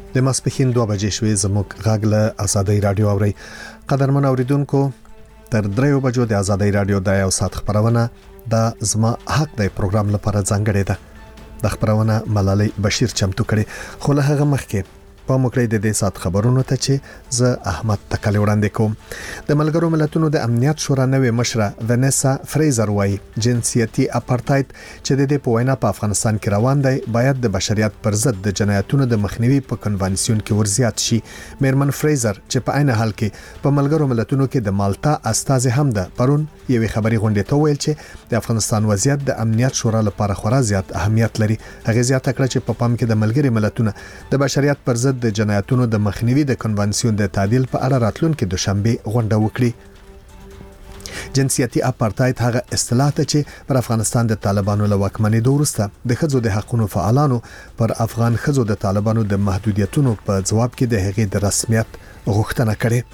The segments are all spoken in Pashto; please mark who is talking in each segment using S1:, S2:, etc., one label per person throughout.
S1: د ماسپښین 2 بجې شوې زموږ غږ له آزادۍ رادیو اوري. قدرمن اوریدونکو تر 3 بجو د آزادۍ رادیو د یو ساعت خبرونه د زما حق د پروګرام لپاره ځانګړې ده. د خبرونه ملالۍ بشیر چمتو کړي، خو له هغه مخکې په موکړې د دې سات خبرونو ته چې زه احمد تکل وړاندې کوم. د ملګرو ملتونو د امنیت شورا نوې مشره ونیسا فریزر وايي جنسیتي اپارټایډ چې د دې په وینا په افغانستان کې روان دی باید د بشریت پر ضد د جنایتونو د مخنیوي په کنوانسیون کې ورزیات شي. میرمن فریزر چې په عین حال کې په ملګرو ملتونو کې د مالټا استازي هم ده پرون یوې خبري غونډې ته ویل چې د افغانستان وضعیت د امنیت شورا لپاره خورا زیات اهمیت لري. هغه زیاته کړه چې په پام کې د ملګري ملتونو د بشریت پر ضد د جنایتونو د مخنیوي د کنوانسیون د تعدیل په اړه راتلونکي دوشنبه غونډه وکړي. جنسیتي اپارټایډ هغه اصطلاح ته چې پر افغانستان د طالبانو له واکمنۍ وروسته د ښځو د حقوقو فعالانو پر افغان ښځو د طالبانو د محدودیتونو په جواب کې د هغې د رسمیت غوښتنه کړې.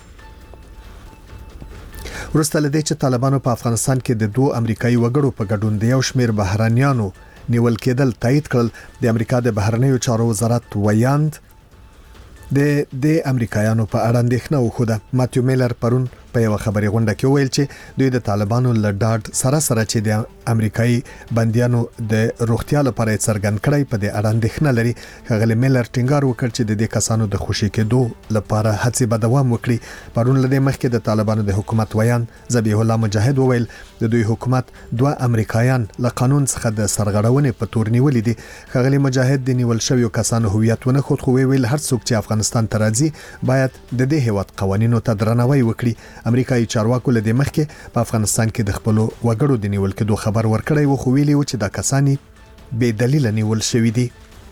S1: وروسته لدې چې طالبانو په افغانستان کې د 2 امریکایي وګړو په ګډون د یو شمېر بهرانيانو نیول کېدل تایید کړل، د امریکا د بهرنیو چارو وزارت ویاند د امریکایانو په اړه اندېښنه وښوده. ماتیو میلر پرون په یو خبري غونډه کې ویل چې دوی د طالبانو له ډاډ سره چې د امریکایي بنديانو د روغتیا لپاره څرګند کړی په دې اړه اندېښنه لري. غلی میلر ټینګار وکړ چې د دې کسانو د خوشي کېدو لپاره هڅې به دوام وکړي. پرون لدې مخکې د طالبانو د حکومت ویان ذبیح الله مجاهد وویل د دوی حکومت 2 امریکایان له قانون څخه د سرغړونې په تور نیولې دي. غلی مجاهد د نیول شویو کسانو هویت ونه خود خو ویل هر څوک چې افغانستان ته راځي باید د دې هیواد قوانینو ته درناوی وکړي. امریکایي چارواکو له دې مخکې په افغانستان کې د خپل وګړو د نیول کېدو خبر ورکړی و، خو ویلي و چې دا کسانی بې دلیل نیول شوی دي.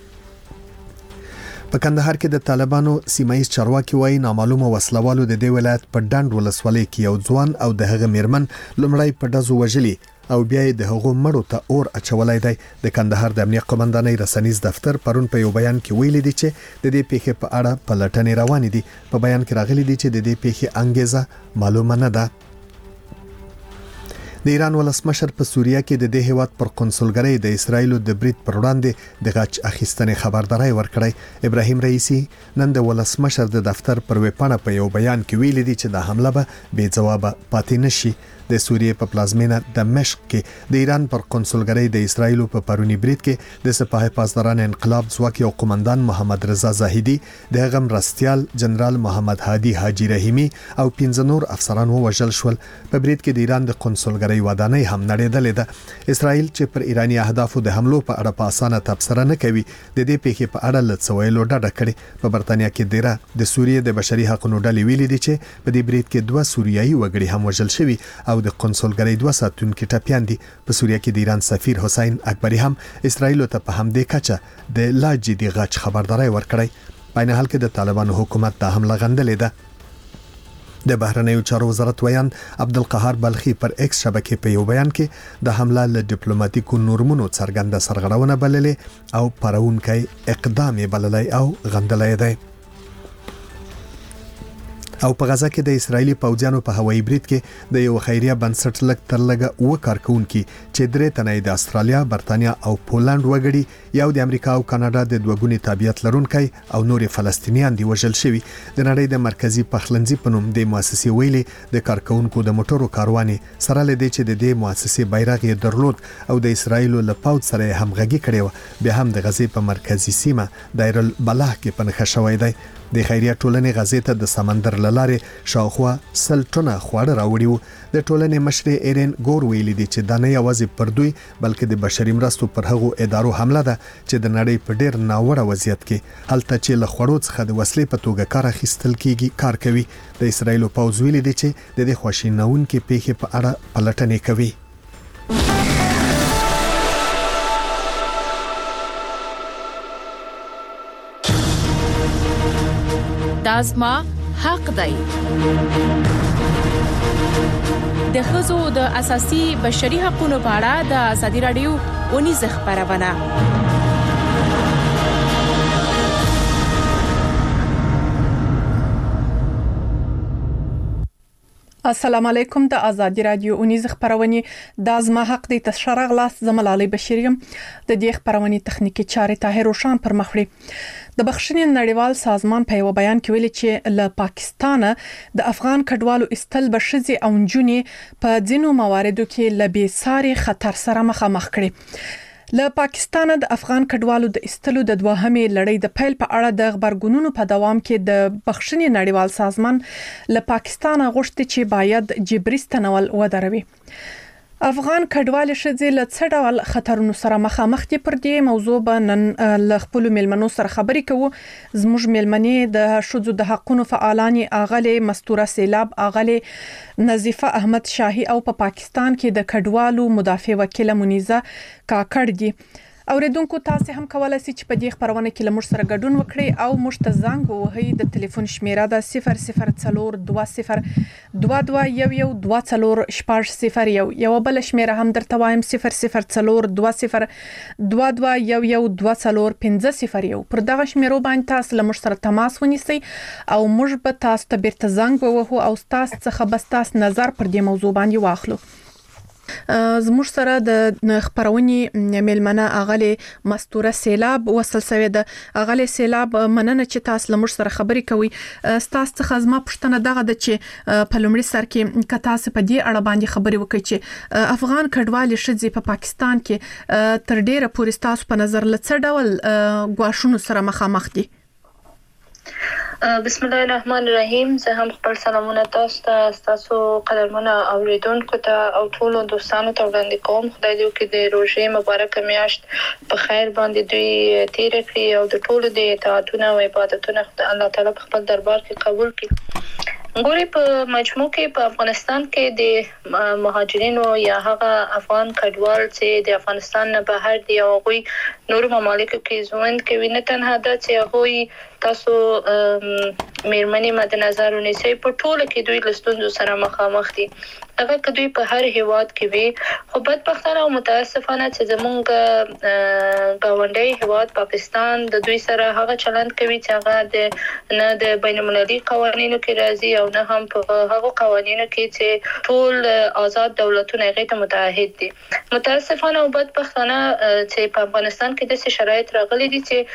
S1: په کندهار کې د طالبانو سیمایي چارواکي وایي نامعلومه وسلوالو د دې ولایت په ډنډ ولسوالۍ کې یو ځوان او د هغه میرمن لومړی په ډزو وژلي او بیا د هغو مړو ته اور اچولای دی. د کندهار د امنیت قومندانۍ رسنیز دفتر پرون په یو بیان کې ویلي دي چې د دې پیښې په اړه پلټنې روانې دي. په بیان کې راغلي دي چې د دې پیښې انګیزه معلومه نه ده. د ایران ولسمشر په سوریه کې د دې هیواد پر قونسلګرۍ د اسرایل د برید پر وړاندې د غچ اخیستنې خبرداري ورکړی. ابراهیم رئیسی نن د ولسمشر د دفتر پر ویبپاڼه په یو بیان کې ویلي دي چې د حمله به بې ځوابه پاتې نشي. د سوریې په پلازمینه دمشق کې د ایران پر قونسلګرۍ د اسرایل په پرونی برید کې د سپاه پاسداران انقلاب ځواک او قومندان محمد رضا زاهدی د غم رستيال جنرال محمد هادي حاجی رحیمی او 15 نور افسران وژل شول. په برید کې د ایران د قونسلګرۍ ودانۍ هم نړیدلې ده. اسرایل چې پر ایرانی اهدافو د حملو په اړه په اسانه تبصره نه کوي د دې پیښې په اړه لڅویلو ډډه کړې. په برتانیا کې د سوریې د بشري حقوقو ډلې ویلي دي چې په دې برید کې 2 سوریایي وګړي هم وژل شوي او د قونسلګرۍ 2 ساتونکو ټپيان دي. په سوریه کې د ایران سفیر حسین اکبری هم اسرایل ته په همدې کچه د لا جدي غچ خبرداري ورکړی. په نه حال کې د طالبانو حکومت ته حمله غندلې ده. د بهرنیو چارو وزارت ویان عبدالقهار بلخی پر ایکس شبکې په یو بیان کې د حمله له ډیپلوماټیکو نورمونو څرګنده سرغړونه بللې او پرونکي اقدام بللای او غندلای دی. او په غزا کې د اسرایلی پوځیانو په هوایي برید کې د یو خیریه بنسټ لګ تر لګه و کارکونکو چې درې تنه د استرالیا، برتانیا او پولند وګړي یو د امریکا او کاناډا د دوګونی تابعیت لرونکي او نور فلسطینیان دی وژل شوی. د نړۍ د مرکزی پخلنځي په نوم د مؤسسې ویلي د کارکونکو د موټرو کارواني سره لدی چې د دې مؤسسې بیرغ یې درلود او د اسرایل له پوځ سره همغږي کړي و. به هم د غزې په مرکزی سیمه دایر البلاح کې پنځه شوی دی. د خیریه ټولنې غزې ته د سمندر لارې شاوخوا 100 ټنه خواړه راوړي وو. د ټولنې مشر ایرن ګور ویلي دي چې دا نه یوازې پر دوی بلکې د بشري مرستو پر هغو ادارو حمله ده چې د نړۍ په ډیر ناوړه وضعیت کې هلته چې له خوړو څخه د وسلې په توګه کار اخیستل کیږي کار کوي. د اسرایل پوځ ویلي دي چې د دې خواشینونکو پیښې په اړه پلټنې کوي.
S2: دازما حق دی. د ښځو د اساسي بشري حقوقو په اړه د ازادي رادیو ونیزه خبرونه.
S3: السلام علیکم. د آزادی رادیو اونیز خبرونه د ازما حق د تشرغ لاس زملالي بشریم د دې خبرونه تخنیکی چارې طاهر روشان پر مخړي. د بخښنې نړیوال سازمان په یو بیان کې ویلي چې له پاکستان د افغان کډوالو استل بشزي او نجونې په ځینو مواردو کې لبي ساري خطر سره مخامخ کړي. له پاکستان د افغان کډوالو د استلو د دوهمې لړۍ د پیل په اړه د خبرګونونو په دوام کې د بخښنې نړیوال سازمان له پاکستان غوښتي چې باید جبري ستنول ودروي. افغان کډوال شذې له څه ډول خطرونو سره مخامخ دي؟ پر دې موضوع به نن له خپل ملمنو سره خبرې کوو. زموږ ملمنې د شذو د حقوقو فعالانی اغله مستوره سیلاب، اغله نظیفه احمد شاهي او په پاکستان کې د کډوالو مدافع وکیل منیزه کاکړ دي. اوریدونکو تاسو هم کولای شئ چې په دې خبرونه کې لمر سره ګډون وکړئ او موږ ته زنګ ووهئ. د ټلیفون شمیره ده 0042021120 یو بل شمیره هم درته وایم 0020221120 پر دغه شمیرو باندې تاسو لمر سره تماس ونیسئ او موږ به تاسو ته بیرته زنګ ووهو او تاسو څخه بس تاسو نظر پر دې موضوع باندې واخلو. زموږ سره د خبرونې ملمنه اغله مستوره سیلاب وصل سوي ده. اغله سیلاب مننه چې تاسو لمر سره خبرې کوي. تاسو څخه زما پښتنه دغه د چې په لومړي سر کې کتا سه په دې اړه باندې خبرې وکړي چې افغان کډوال شذې په پاکستان کې تر ډیره پورې تاسو په نظر لڅ ډول غواښونو سره مخامخ دي.
S4: بسم الله الرحمن الرحیم. زه هم خپل سلامونه تاسو قدرمنه اوریدونکو ته او ټول دوستانو ته وړاندې کوم. خدای دې وکړي د روژې مبارکه میاشت په خیر باندې دوی تیر کړي او د ټولو د اطاعتونو او عبادتونو الله تعالی په خپل دربار کې قبول کړي. ګوري په مجموع کې په افغانستان کې د مهاجرینو یا هغه افغان کډوال چې د افغانستان نه بهر دي او غوي نور ممالکو کې ژوند کوي، نه تنها دا چې غوي تاسو میرمنې مد نظر ونیسئ، په ټوله کې دوی لستونزو سره مخامخ دي. هغه که دوی په هر هیواد کې وي، خو بدبختانه او متاسفانه چې زمونږ ګاونډي هیواد پاکستان د دوی سره هغه چلند کوي چې هغه نه د بین المللي قوانینو کې راځي او نه هم په هغه قوانینو کې چې ټول آزاد دولتونه هغه ته متعهد دي. متاسفانه او بدبختانه چې په افغانستان کې د شرایط راغلي دي چې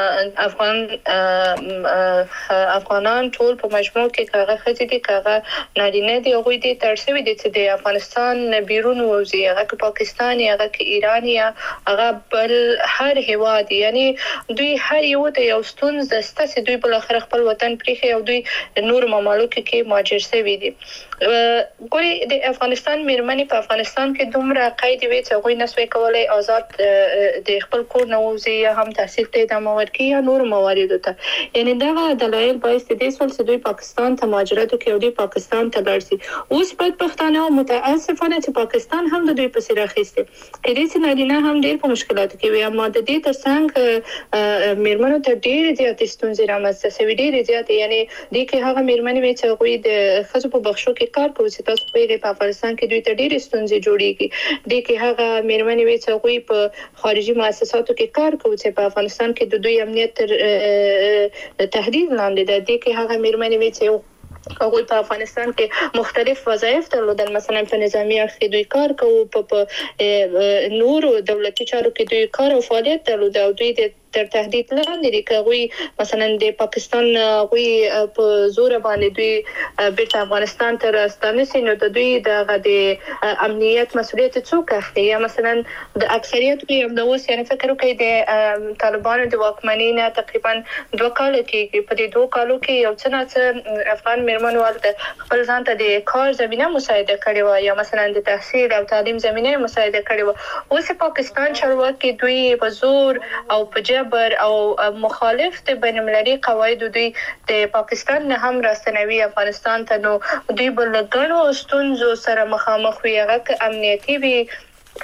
S4: افغانان ټول په مجموع کې کاغه خځې دي، کاغه نارینه دي، هغوی دي ترسوي دي چې د افغانستان بیرون ووزي، هغه که پاکستان یا هغه که ایران یا هغه بل هر هیواد، یعنی دوی هر یو ته یو ستونزه سته چې دوی بل اخر خپل وطن پریخي او دوی نور ممالکو کې مهاجر شوي دي. ګوري د افغانستان میرمنې په افغانستان کې دومره قید وي چې هغوی نسوي کولای آزاد د خپل کور نه ووزي یا هم تحصیل ته ادامه ورکړي یا نور مواردو ته. یعنی دغه دلایل باعث دي چې دوی پاکستان ته مهاجرت وکړي او دوی پاکستان ته لاړ شي. اوس بدبختانه او متاسفانه چې پاکستان هم د دوی په سر اخیسته کېدې چې نارینه هم ډېر په مشکلاتو کې وي، اما د دې ترڅنګ میرمنو ته ډېر زیات ستونزې رامنځته شوي، ډېر زیات. یعنی دې کې هغه میرمنې وي چې هغوی د ښځو په بخښو کې کار کوي چې تاسو په افغانستان کې دوی ته ډېر ستونزې جوړېږي. دې کې هغه میرمنې وي چې هغوی په خارجي مؤسساتو کې کار کوي چې په افغانستان کې د دوی امنیت تهدید لاندې ده. دې کې هغه میرمنې وي چې هغوی په افغانستان کې مختلف وظایف درلودل، مثلا په نظامی اړخ کې دوی کار کوي، په نورو دولتي چارو کې دوی کار او فعالیت درلوده او دوی د تر تهدید لاندې دي. کوي مثلا د پاکستان غوي په زور باندې دوی بیرته افغانستان ته راستنه سي، نو د دوی د امنیت مسؤلیت څوک اخلي؟ یا مثلا د اکثریت کې هم د اوس یعنی فکر کوي د طالبانو د واکمنۍ نه تقریبا 2 کال کې په دې 2 کالو کې یو څه افغان میرمنو ورته خپل ځان ته د کار زمينه مساعده کړې و یا مثلا د تحصیل او تعلیم زمينه مساعده کړې و. اوس پاکستان چارواکي دوی په زور او په جبر او مخالف د بین المللي قواعدو دوی د پاکستان نه هم راستنوي افغانستان ته، نو دوی بل غنو ستونزو سره مخامخ وي، هغه امنیتي وي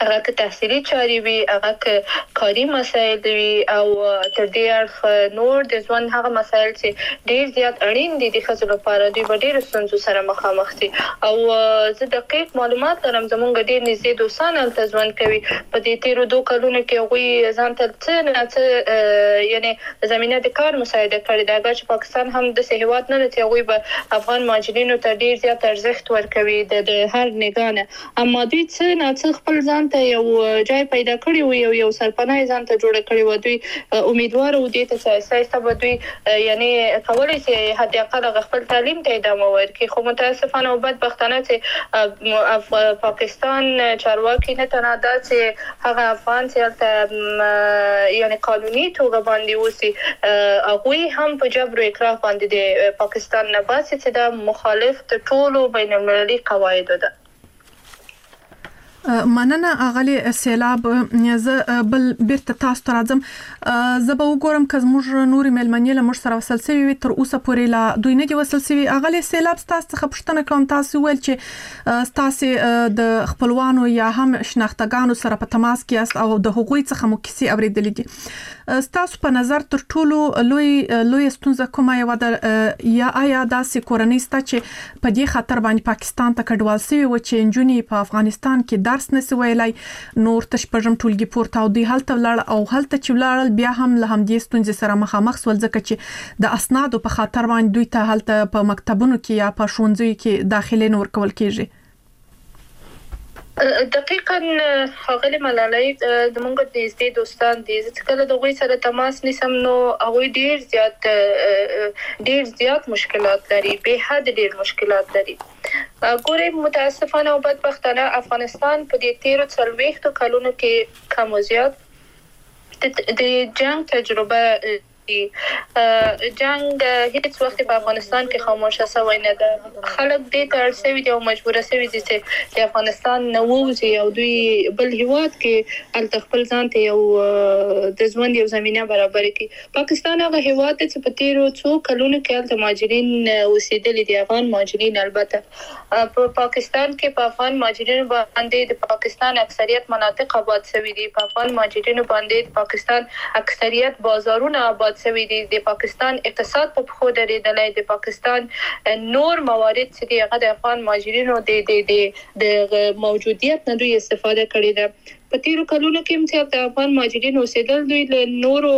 S4: هغه که تحصیلي چاري وي هغه که کاري مسایل وي او تر دې اړخ نور د ځوان هغه مسایل چې ډیر زیات اړین دي د ښځو لپاره دوی ډیر ستونزو سره مخامخ دي او زه دقیق معلومات لرم زمونږ ډیر نږدې دوستان هلته ژوند کوي په دې تیرو 2 کلونو کې هغوی ځان ته څه یعنی زمينه د کار مساعده کړې ده چې پاکستان هم د هیواد نه لته هغوی به افغان مهاجرینو ته ډیر زیات ارزښت ورکوي د هر نگانه اما دوی څه خپل ځان ته یو ځای پیدا کړی وي یو سرپناه ځان ته جوړ کړی و دوی امیدوار و دي ته سیاست به دوی یعنی کولای شي حد اقل خپل تعلیم ته ادامه ورکړي خو متاسفانه او بدبختانه چې پاکستان چارواکي نه تنها دا چې هغه افغان چې یعنی قانوني توګه باندې وسی هغه هم په جبر او اکراه باندې د پاکستان نه باسي چې دا مخالف د ټولو بین المللي قواعدو ده
S3: مننه اغلی سیلاب زه بل بیرته تاسو ته راځم زه به وګورم که زموږ نوري ملمنې له موږ سره وصل سوي وي تر اوسه پورې لا دوی نه دي وصل سوي اغلی سیلاب تاسو څخه پوښتنه کوم تاسو ویل چې تاسو د خپلوانو یا هم شناختګانو سره په تماس کې است او د حقوقي څخه مو کیسې اوریدلې دي تاسو په نظر تر ټولو لوی ستونزه کومه یو ده یا آیا داسې کورنۍ ستا چې په دې خاطر باندې پاکستان ته کډوال سوي و چې انجونی په افغانستان کې درس نسی ویلای نور تش پرم ټولګي پورته او دی هلته ولاړ او هلته چې ولاړ بیا هم له هم دې ستونزې سره مخامخ سول ځکه چې د اسنادو په خاطر باندې دوی ته هلته په مکتبونو کې یا په ښوونځیو کې داخله نور کول کېږي
S4: دقیقاً هغه ملالۍ زموږ د نږدې دوستان دي چې کله د غوي سره تماس نیسم نو هغه ډیر زیات مشکلات لري به حد ډیر مشکلات لري ګورې متاسفانه او بدبختانه افغانستان په دې 13 کلونو کې کم زیات د جنگ تجربه جنگ هیڅ وخت په افغانستان کې خاموشه شوی نه ده خلک دې ته اړ شوي دي او مجبور شوي دي چې د افغانستان نه ووځي او دوی بل هیواد کې ال خپل ځان ته یو د ژوند یو زمينه برابر کړي پاکستان هغه هیواد چې په 13 کلونو کې د مهاجرین اوسېدل دي افغان مهاجرین البته په پاکستان کې په افغان مهاجرینو باندې د پاکستان اکثریت مناطق آباد شوي دي په افغان مهاجرینو باندې د پاکستان اکثریت بازارونه آباد شوي دي د پاکستان اقتصاد په خو درېدلای د پاکستان نور موارد چې هغه د افغان مهاجرینو د موجودیت نه دوی استفاده کړې ده په 13 کلونو کې چې د افغان مهاجرینو اوسېدل دوی له نورو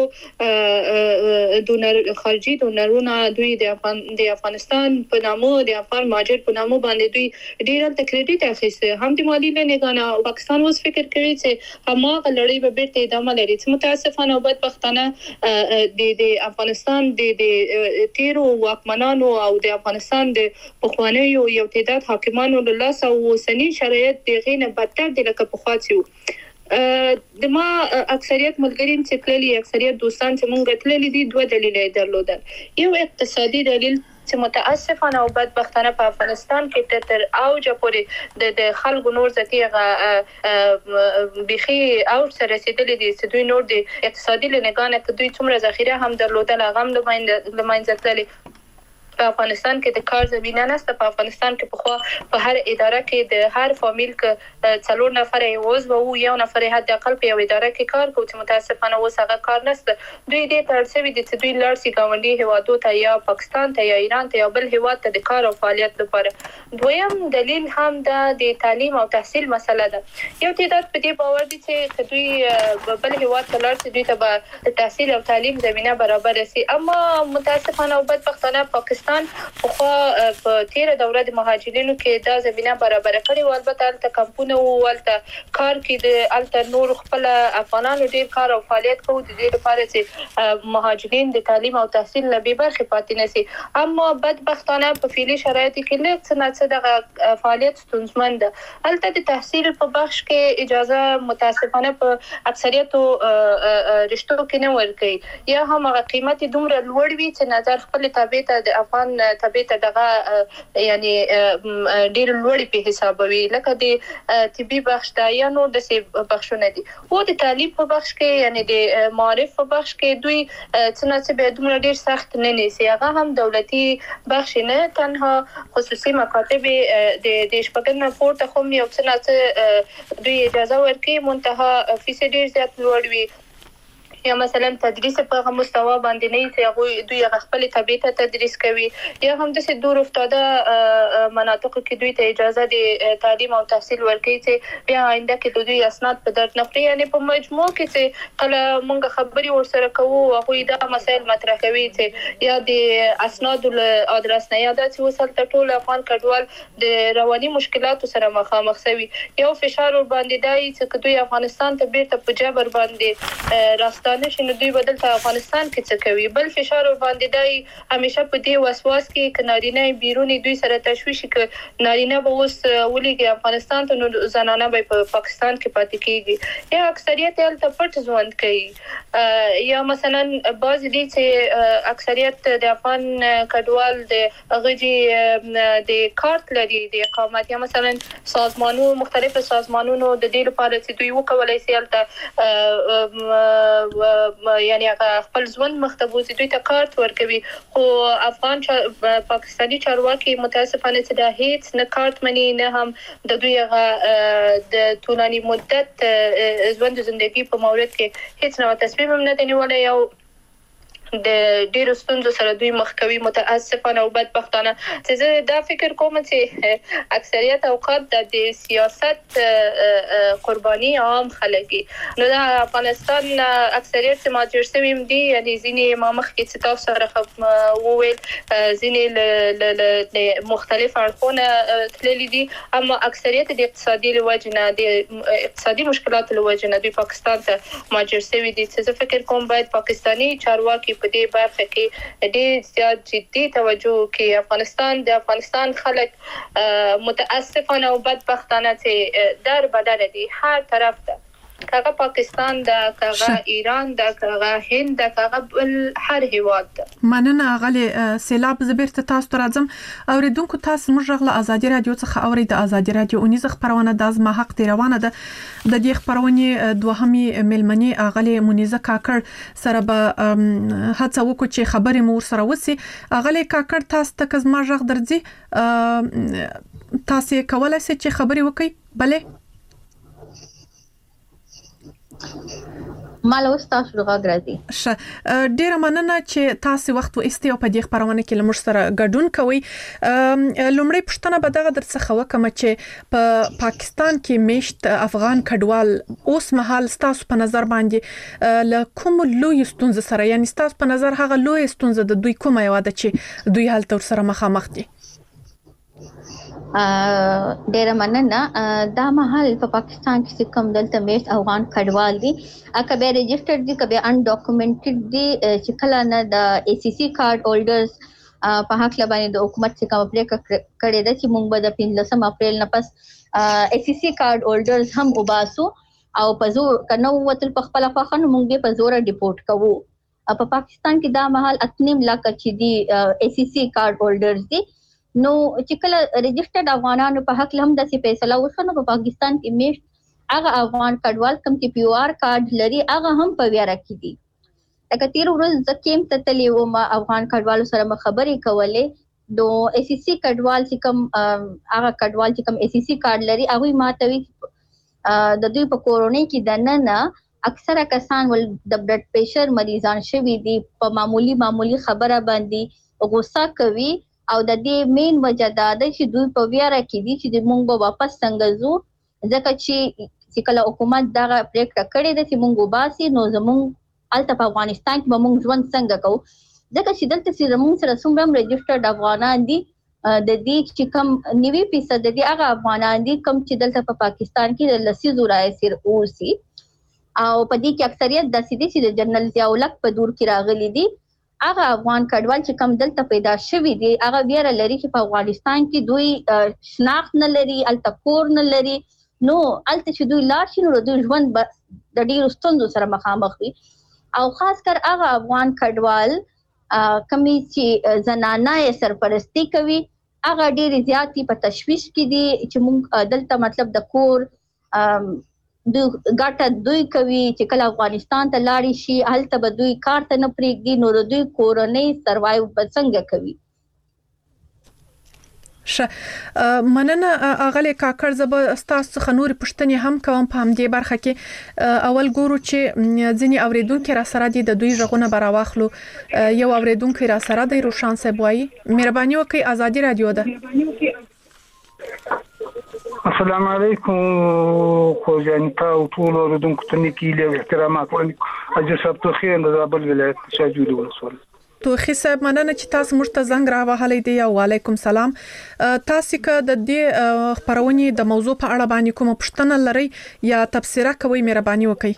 S4: خارجي ډونرونو دوی د افغانستان په نامو د افغان مهاجر په نامو باندې دوی ډیر کریډټ اخیسته هم د مالی له نگانه پاکستان اوس فکر کوي چې هماغه لړۍ به بیرته ادامه لري چې متاسفانه او بدبختانه د افغانستان د 13 واکمنانو او د افغانستان د پخوانیو یو تعداد حاکمانو له لاس او سنی شرایط دغه نه بدتر د لکه پخواتیو د ما اکثریت ملګرین چې تللي اکثریت دوستان چې مونږ تللي دي دوه دلیل درلودل یو اقتصادي دلیل چې متاسفانه او بدبختانه په افغانستان کې تر اوج پورې د خلکو نور ذاتي بيخي او سره رسیدلې دي چې دوی نور د اقتصادي لنګانه کې دوی څومره ذخیره هم درلودل هغه هم د ماینځتلې په افغانستان کې د کار زمينه نشته په افغانستان کې په هر اداره کې د هر فامیل کې 4 نفر یوز وو یو نفر حد اقل په یو اداره کې کار کوي چې متاسفانه اوس هغه کار نشته دوی دې ترڅوي د دوی لارسي گاونډي هوادو ته یا پاکستان ته یا ایران ته یا بل هواد ته د کار او فعالیت لپاره دویم دلیل هم د تعلیم او تحصیل مسله ده یو تعداد په دې باور دي چې دوی بل هواد ته لارسي دوی ته د تحصیل او تعلیم زمينه برابر شي اما متاسفانه او بدبختانه پاکستان په 13 دوره د مهاجرینو کې دا زمينه برابر کړي او البته الته کمپونه او الته کار کې د الته نور خپل افغانانو ډیر کار او فعالیت کوي د دې لپاره چې مهاجرین د تعلیم او تحصیل له به برخه پاتې نشي اما بدبختانه په فعلي شرایطو کې له څه دغه فعالیت ستونزمن ده الته د تحصیل په بخش کې اجازه متاسفانه په اکثریتو رشتو کې نه ورکړي یا هم هغه قیمتي دومره لوړ وي چې نظر خپل تابع ته د افغان طبيعت دغه یعنی ډیر لوړ په حسابوي لکه د طبي بخش دا یا نور د سی بخشونه دي او د تعلیم په بخش کې یعنی د معرف په بخش کې دوی څنګه به دومره ډیر سخت نه نيسي هغه هم دولتي بخش نه تنها خصوصي مکاتب د شپږن پورته خو یو څنګه دوی اجازه ورکړي منتها فیصد ډیر زیات لوړ وي یا مثلا تدریس په مستوى باندې نه چې دوی خپل طبيعت تدریس کوي یا هم د دور افتاده مناطق کې دوی ته اجازه دي تعلیم او تحصیل ورکړي چې بیا آینده کې دوی اسناد په درد نه پرې یعنی په مجموع کې چې کله مونږ خبري ورسره کوو هغه دا مسایل مطرح کوي چې یا د اسناد ادرس نه یاد چې وصل ته ټول افغان کډوال د رواني مشکلاتو سره مخامخ شوي یو فشار ور باندې دی چې دوی افغانستان ته بیرته په جبر باندې راستانه نشي دوی بدل ته افغانستان کې څه کوي بل فشار باندې دی همیشه په دې وسواس کې کنارینه بیرونی دوی سره تشویش کې نارینه به اوس ولېږي افغانستان ته نو زنانه به په پاکستان کې پاتې کیږي یا اکثریت یې ته پټ ژوند کوي یا مثلا بعض دي چې اکثریت د افغان کډوال د غږی د کارت لري د اقامت یا مثلا سازمانونو مختلف سازمانونو د دې لپاره چې دوی وکولای شي یعنی خپل ژوند مختبوزي دوی ته کارت ورکوي خو افغان پاکستانی چارواکي متاسفانه چې دا هیڅ نه کارت مني نه هم د دوی د طولانی مدت ژوند زندگی په مورد کې هیڅ نوې تصمیم نه دی نیولای یو د ډیرو ستونزو سره دوی مخ کوي متاسفانه او بدبختانه چې زه دا فکر کوم چې اکثریت اوقات د سیاست قرباني عام خلګي نو د افغانستان اکثریت ماجر سویم دي یعنی ځینې مخ کې چې تاسو سره وویل ځینې مختلف اړخونه تللي دي اما اکثریت د اقتصادي لوجنه د اقتصادي مشکلاتو لوجنه دوی پاکستان ته ماجر سوي دي چې زه فکر کوم باید پاکستانی چارواکي په دې برخه کې ډېر زیات جدي توجه کوي د افغانستان خلک متاسفانه او بدبختانه چې در بدل دي هر طرف ته کاغه پاکستان دا کاغه ایران دا کاغه هند دا کاغه بل هر هیواد
S3: مننه غلي سیلاب زبرت تاسو ته راځم اوریدونکو تاسو موږ غله ازادي رادیو څخه اورید ازادي رادیو اونیزه خبرونه د ازما حق دی روانه ده د دې خبرونه دوهمي ملمني غلي مونیزه کاکړ سره به هڅه وکړو چې خبرې مو سره وسی غلي کاکړ تاسو ته کزما ژغ درځي تاسو کولای شئ چې خبرې وکړئ بله
S5: مال واستاسو غږ راځي
S3: ډیره مننه چې تاسو وخت واستي او په دې خبرونه کې لمر سره ګډون کوي لومړی پښتنه به دغه درڅخه وکم چې په پاکستان کې میشت افغان کډوال اوس مهال تاسو په نظر باندې له کوم لوی ستونزې سره یعنی تاسو په نظر هغه لوی ستونزه د دوی کومه یو ده چې دوی حالت سره مخامخ دي
S5: ډېر مننه دا مهال په پاکستان کې کوم دلته میشت افغان کډوال دي کبه ريجسترډ دي کبه ان ډاکومنټډ دي چې کله نه د ای سی سی کارت هولډرز په حق لبانې د حکومت څخه اپلای کړی د چې موږ به د 15 اپریل نه پس ای سی سی کارت هولډرز هم وباسو او په زور کنه وتل په خپل فخن موږ به په زور ډیپورت کوو په پاکستان کې دا مهال 8 لک چې دي ای سی سی کارت هولډرز دي نو چې کله ريجسترډ افغانانو په حق هم د فیصله وشو په پاکستان کې میشت هغه افغان کډوال کوم چې پی او آر کارت لري هغه هم په ویره کې دي لکه تیر ورځ زکیم ته تلی و ما افغان کډوالو سره خبرې کولې دو ای سی سی کډوال چې کوم هغه کډوال چې کوم ای سی سی کارت لري هغه ماتوي د دوی په کورونی کې دننه اکثره کسان ول د بلډ پریشر مریضان شوي دي په معمولی خبره باندې غوسه کوي او د دې مین وجه دا ده چې دوی په ویره کې دي چې موږ به واپس څنګه زو ځکه چې کله حکومت دا پریکټه کړې ده چې موږ وباسي نو زموږ الته په افغانستان کې به موږ ژوند څنګه کوو ځکه چې دلته چې موږ سره څومره ريجسترډ افغانان دي د دې چې کم 90% دي هغه افغانان دي کم چې دلته په پاکستان کې د لسیزو راځي اوسي او په دې کې اکثریت د سیدي چې د جنرال ضیاء الحق په دور کې راغلي دي هغه افغان کډوال چې کم دلته پیدا شوي دي هغه ویره لري چې په افغانستان کې دوی شناخت نه لري التکور نه لري نو الته چې دوی لاړ شي نو دوی ژوند د ډیرو ستونزو سره مخامخ وي او خاص کر هغه افغان کډوال کمی چې زنانه سرپرستی کوي هغه ډېر زیاتې په تشویش کې دي چې موږ دلته مطلب د کور د ګټه دوی کوي چې کله افغانستان ته لاړ شي هلته به دوی کار ته نه پرېږدي نو دوی کورنۍ سروایو به څنګه کوي.
S3: مننه اغلی کاکړ زب استاد څخه نور پښتنې هم کوم په همدې برخه کې اول ګورو چې ځینی اوریدونکو را سره دي د دوی ژغونه براواخلو. یو اوریدونکو را سره دی روشان صاحب وایي مهرباني وکړئ ازادي رادیو ده.
S6: السلام علیکم خو جانتا او ټول اوریدونکو ته نیکی له احترامات وړاندې اجر صاحب ته خیر د زابل ولایت شاجولی ولسوالۍ
S3: توخی صاحب مننه چې تاسو موږ ته زنګ راوهلې دی. وعلیکم سلام. تاسو که د دې خبرونې د موضوع په اړه باندې کوم پوښتنه لرئ یا تبصره کوئ مهرباني وکړئ.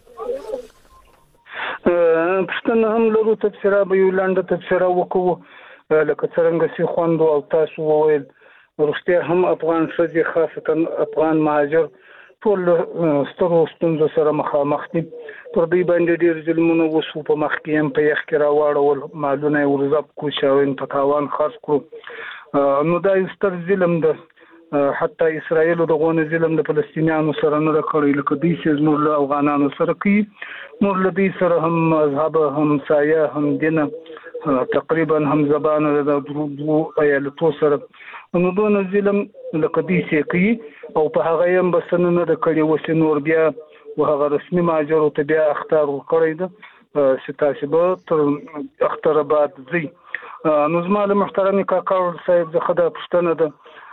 S6: پښتنه هم لرو تبصره به یو لاندې تبصره وکړو لکه څنګه چې خوندو او تاسو وویل ورسته هم افغان شذي خاصه افغان مهاجر ټول سترو ستونزو سره مخامخ دي. پر دې باندې ډېر ظلمونه وسو په مخ کې هم په یخ کې راوړل مالونه ورزاب کو شاوین په تاوان خاص کړو نو دا ستر ظلم ده. حتی اسرائیل دغه ظلم د فلسطینیانو سره نه کړی لکه دوی چې نور له افغانانو سره کوي نور له دې سره هم مذهب هم سایه هم دین تقریبا هم زبان د درو ایالتو سره نو دون ظلم لکه دوی چې کوي او په هغه هم بسنه نه کړی وسې نور بیا وهغه رسمي ماجر ته بیا اختار کړی ده چې تاسو به تر اختر بعد زی نو زموږ محترم کاکړ صاحب زه خدای پښتنه ده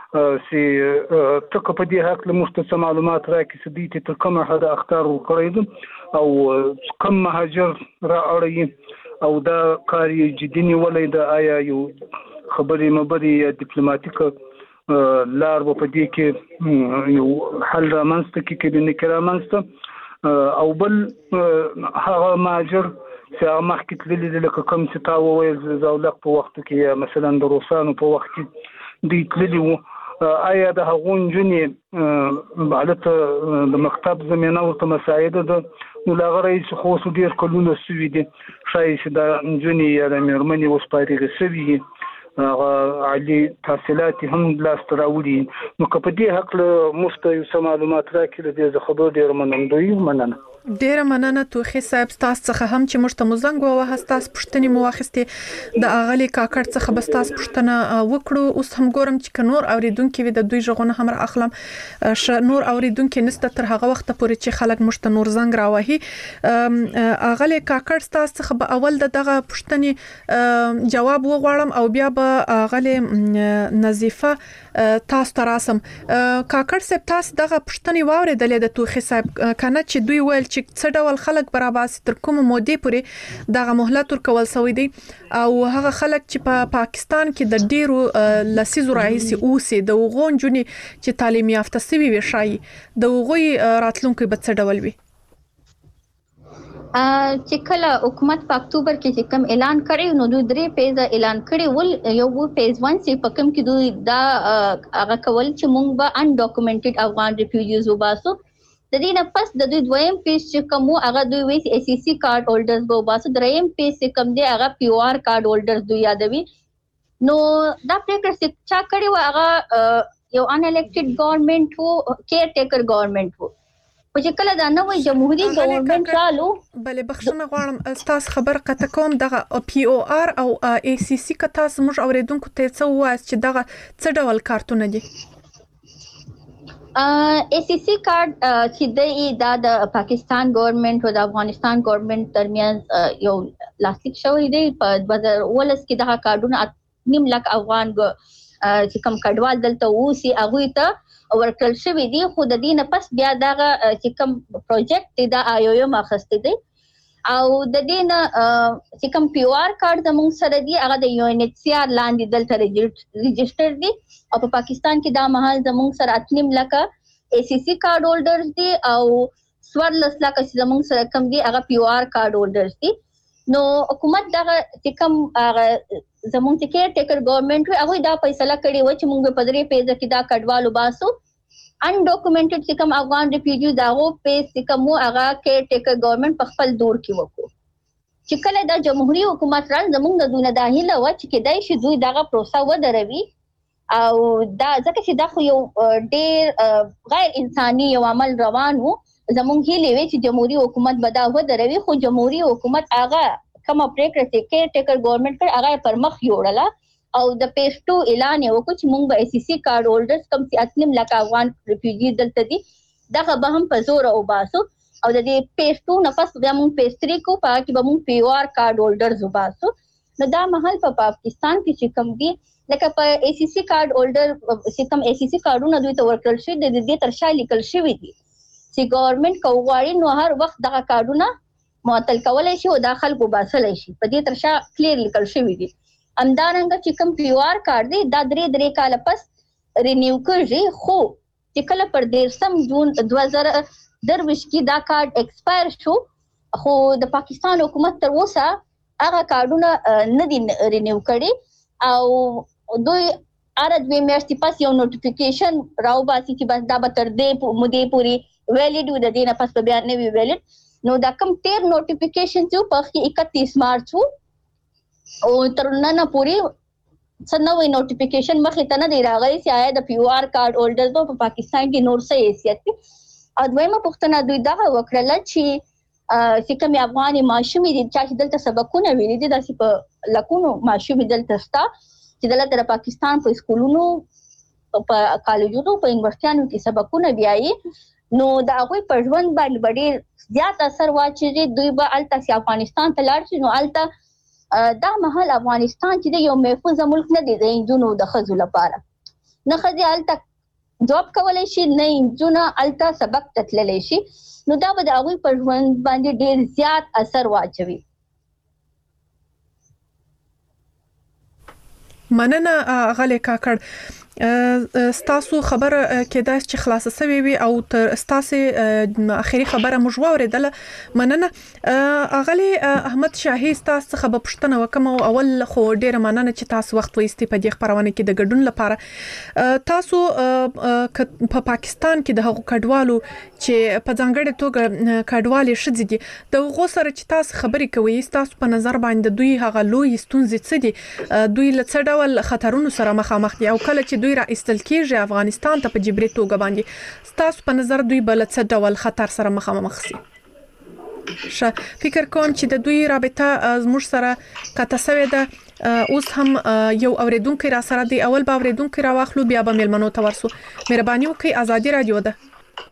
S6: چې تک په دې حق له مشته معلومات راکې چې دې تر کومه حد اختار کړی ده او کم مهاجر را اړي او دا کار جدي نیولې ده آیا یو خبرې مبري یا ډیپلوماټیک لار په دې کې یو حل رامنځته کې نه کرامنځته او بل هغه ماجر چې مخکې تللی لکه کوم چې تا وویل زولق په وخت کې مثلا د روسانو په وخت کې دی تللی وو آیا د هغو نجونې حالت د مکتب زمینه ورته مساعده ده نو لا غره چې خو ډیر کلونه سوي دي شای چې د نجونې یا د مېرمنې وسپارېږي سوي عالي تحصیلات هم لاس راوړي نو که په دې حق له مفته یو معلومات راکړي د خبرو ډیر منندوی مننه.
S3: ډیره مننه توخی صاحب تاسو څخه هم چې موږ ته مزنګ ووهه تاسو پښتنې مو واخستې د اغلی کاکړ څخه بس تاسو پښتنه وکړو. اوس هم ګورم چې نور اوریدونکو د دوی ژغونه هم را اخلم نور اوریدونکو نسته تر هغه وخت پورې چې خلک موږ ته نور زنګ راوهي. اغلی کاکړ تاسو څخه به اول دغه پښتنې جواب وغواړم او بیا به اغلی نظیفه تاسو ته راسم. کاکړ صاحب تاسو دغه پښتنې واوریدلې د توخی صاحب کنه چې دوی ویل چې څه ډول خلک برابر تر کومه مودې پورې دغه مهلت ورکول شوی دی او هغه خلک چې په پاکستان کې د ډیرو لسیزو راهیسې اوسې د وغون جونې چې تعلیم یافته سوي وي شای د وغوي راتلونکو به څه ډول وي
S5: چې کله حکومت په اکتوبر کې چې کوم اعلان کړی نو دوی درې پیزه اعلان کړی ول یو پیز 1 چې په کوم کې دوی دا هغه کول چې مونږ به ان ډاکومنټډ افغان ریفیوجیز وباسو د دې نه پس د دوی دویم پیج چې کوم هغه دوی وی ای سی سی کارت هولډرز به وباسو دریم پیج چې کوم دی هغه پی او آر کارت هولډرز دوی یادوي نو دا پریکړه چې چا کړی و هغه یو ان الیکټډ ګورنمنت وو کیر ټیکر ګورنمنت وو چې کله دا نوې جمهوریت ګورنمنت رالو
S3: بلې بخښنه غواړم تاسو خبر قطع کوم دغه پی او آر او ای سی سی که تاسو موږ اوریدونکو ته څه وایي چې دغه څه ډول کارتونه دي
S5: ای سی سی کارت چې د پاکستان ګورنمنت او د افغانستان ګورنمنت ترمنځ یو لاسلیک شوی دی په 2019 کې دغه کارتونه 9 لک افغان چې کوم کډوال دلته اوسي هغه ته ورکل شوی دی خو د دې نه پس بیا دغه چې کوم پروجیکټ د آیو مخسته دی او د دې نه چې کوم پی او آر کارت زموږ سره دی هغه د یو ان ایچ سی آر لاندې دلته ريجستر دی او په پاکستان کې دا مهال زموږ سره 8 لک ای سی سی کارت هولډرز دي او 14 لک چې زموږ سره کوم دی هغه پی او آر کارت هولډرز دي نو حکومت دغه چې کوم زموږ چې کیر ټیکر ګورنمنت هغه دا فیصله کړې و چې موږ په درې پیزه کې دا کډوال وباسو ان ډاکومنټډ چې کوم افغان ریفیوجیز داغو پیس چې کوم هغه کیر ټیکر ګورنمنت په خپل دور کې وکړو چې کله د جمهوریت حکومت ران زموږ د دونه داخله و چې کدای شي دوی دغه پروسه ودروي او دا ځکه چې دا خو یو ډېر غیر انساني یو عمل روان وو زموږ هیله وی چې جمهوریت حکومت به دا ودروي خو جمهوریت حکومت هغه کوم پریکړه چې کې ټیکر ګورنمنت پر هغه پر مخ یوړله او د پیس 2 اعلان وکړ چې موږ به SCC کارت هولډرز کم چې 8 لک افغان ریفیوجی دلته دي دا به هم په زور او باسو او د دې پیس 2 نه پس بیا موږ پیس 3 کو پاره کې به موږ PR کارت هولډرز وباسو نو دا محل په پاکستان کې چې کم دي لکه په SCC کارت هولډر چې کم SCC کارتونه دوی ته ورکړل شي د دې تر شا لیکل شوی دي چې ګورنمنت کوغواړي نو هر وخت دغه کارتونه معطل کولای شي او داخل کو باسلای شي په دې تر شا کلیر لیکل شوی دي امدارنګ چې کوم PR کارت دی دا 3 کال پس رینیو کړي خو چې کله پر 13 جون 2023 کې دا کارت ایکسپایر شو خو د پاکستان حکومت تر اوسه هغه کارتونه نه دي رینیو کړي او دوی دوی میاشتې پس یو نوټیفیکیشن راوباسي چې بس دا به تر دې مودې پورې ویلیډ وي د دې نه پس به بیا نه وي ویلیډ نو دا کوم 13 نوټیفیکیشن چې په 31 مارچ وو او تر نن پورې څنګه نوټیفیکیشن مخې ته نه دی راغلی چې آیا د PR کارت هولډرز په پاکستان کې نور څه حیثیت دي او دویمه پوښتنه دوی دا وکړه چې کوم افغاني ماشومې دي چې دلته سبقونه ویلي دي داسې په لکونو ماشومې دلته شته چې دلته د پاکستان په سکولونو په کالجونو په یونیورسيټانو کې سبقونه بیاي نو دا هغوی په ژوند باندې ډېر زیات اثر واچوي دوی به الته افغانستان ته لاړ شي نو الته دا محل افغانستان چې یو محفوظ ملک نه دی د انجونو د خزو لپاره نه خزي الته جاب کولای شي نه انجونه الته سبق تتللی شي نو دا به د هغوی په ژوند باندې ډېر زیات اثر واچوي
S3: مننه غلې کاکړ ستاسو خبره کېدای چې خلاصه شوی وي او تر ستاسو اخیری خبره موږ واوریدله مننه غلې احمد شاهي ستاسو خبره پښتنه وکم او اول خو ډیره مننه چې تاسو وخت وایستي په دې خبرونه کې د ګډون لپاره تاسو په پاکستان کې د هغو کډوالو چې په ځانګړي توګه کډوالي شدي دي د هغو سره چې تاسو خبرې کوي تاسو په نظر باندې دوی هغه لوی ستونزې څه دي دوی له څه ډول خطرونو سره مخامخ دي او کله چې دوی را ایستل کېږي افغانستان ته په جبري توګه باندې ستاسو په نظر دوی بل څه ډول خطر سره مخامخ شي فکر کوم چې د دوی رابطه زموږ سره کته سوي ده اوس هم یو اوریدونکو را سره دی اول به اوریدونکو را واخلو بیا به ملمنو ته ورسو مهرباني وکړئ ازادي رادیو ده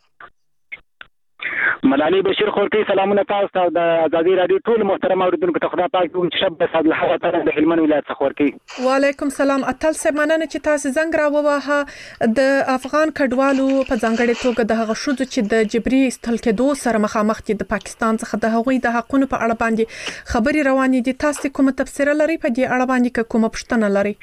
S7: ملالي بشیر خورکی سلامونه تاسو ته د ازادي رادیو ټول محترم اوریدونکو ته خدا پاک دې شب صد الله تعالی د هلمند ولایت څخه خورکی
S3: وعلیکم سلام اتل سه مننه چې تاسو زنګ راووهه د افغان کډوالو په ځانګړي توګه د هغه شوزو چې د جبري استل کېدو سره مخامخ دي د پاکستان څخه د هغوی د حقونو په اړه باندې خبري روانې دي تاسو کومه تفسیر لري په دې اړه باندې کومه پوښتنه لري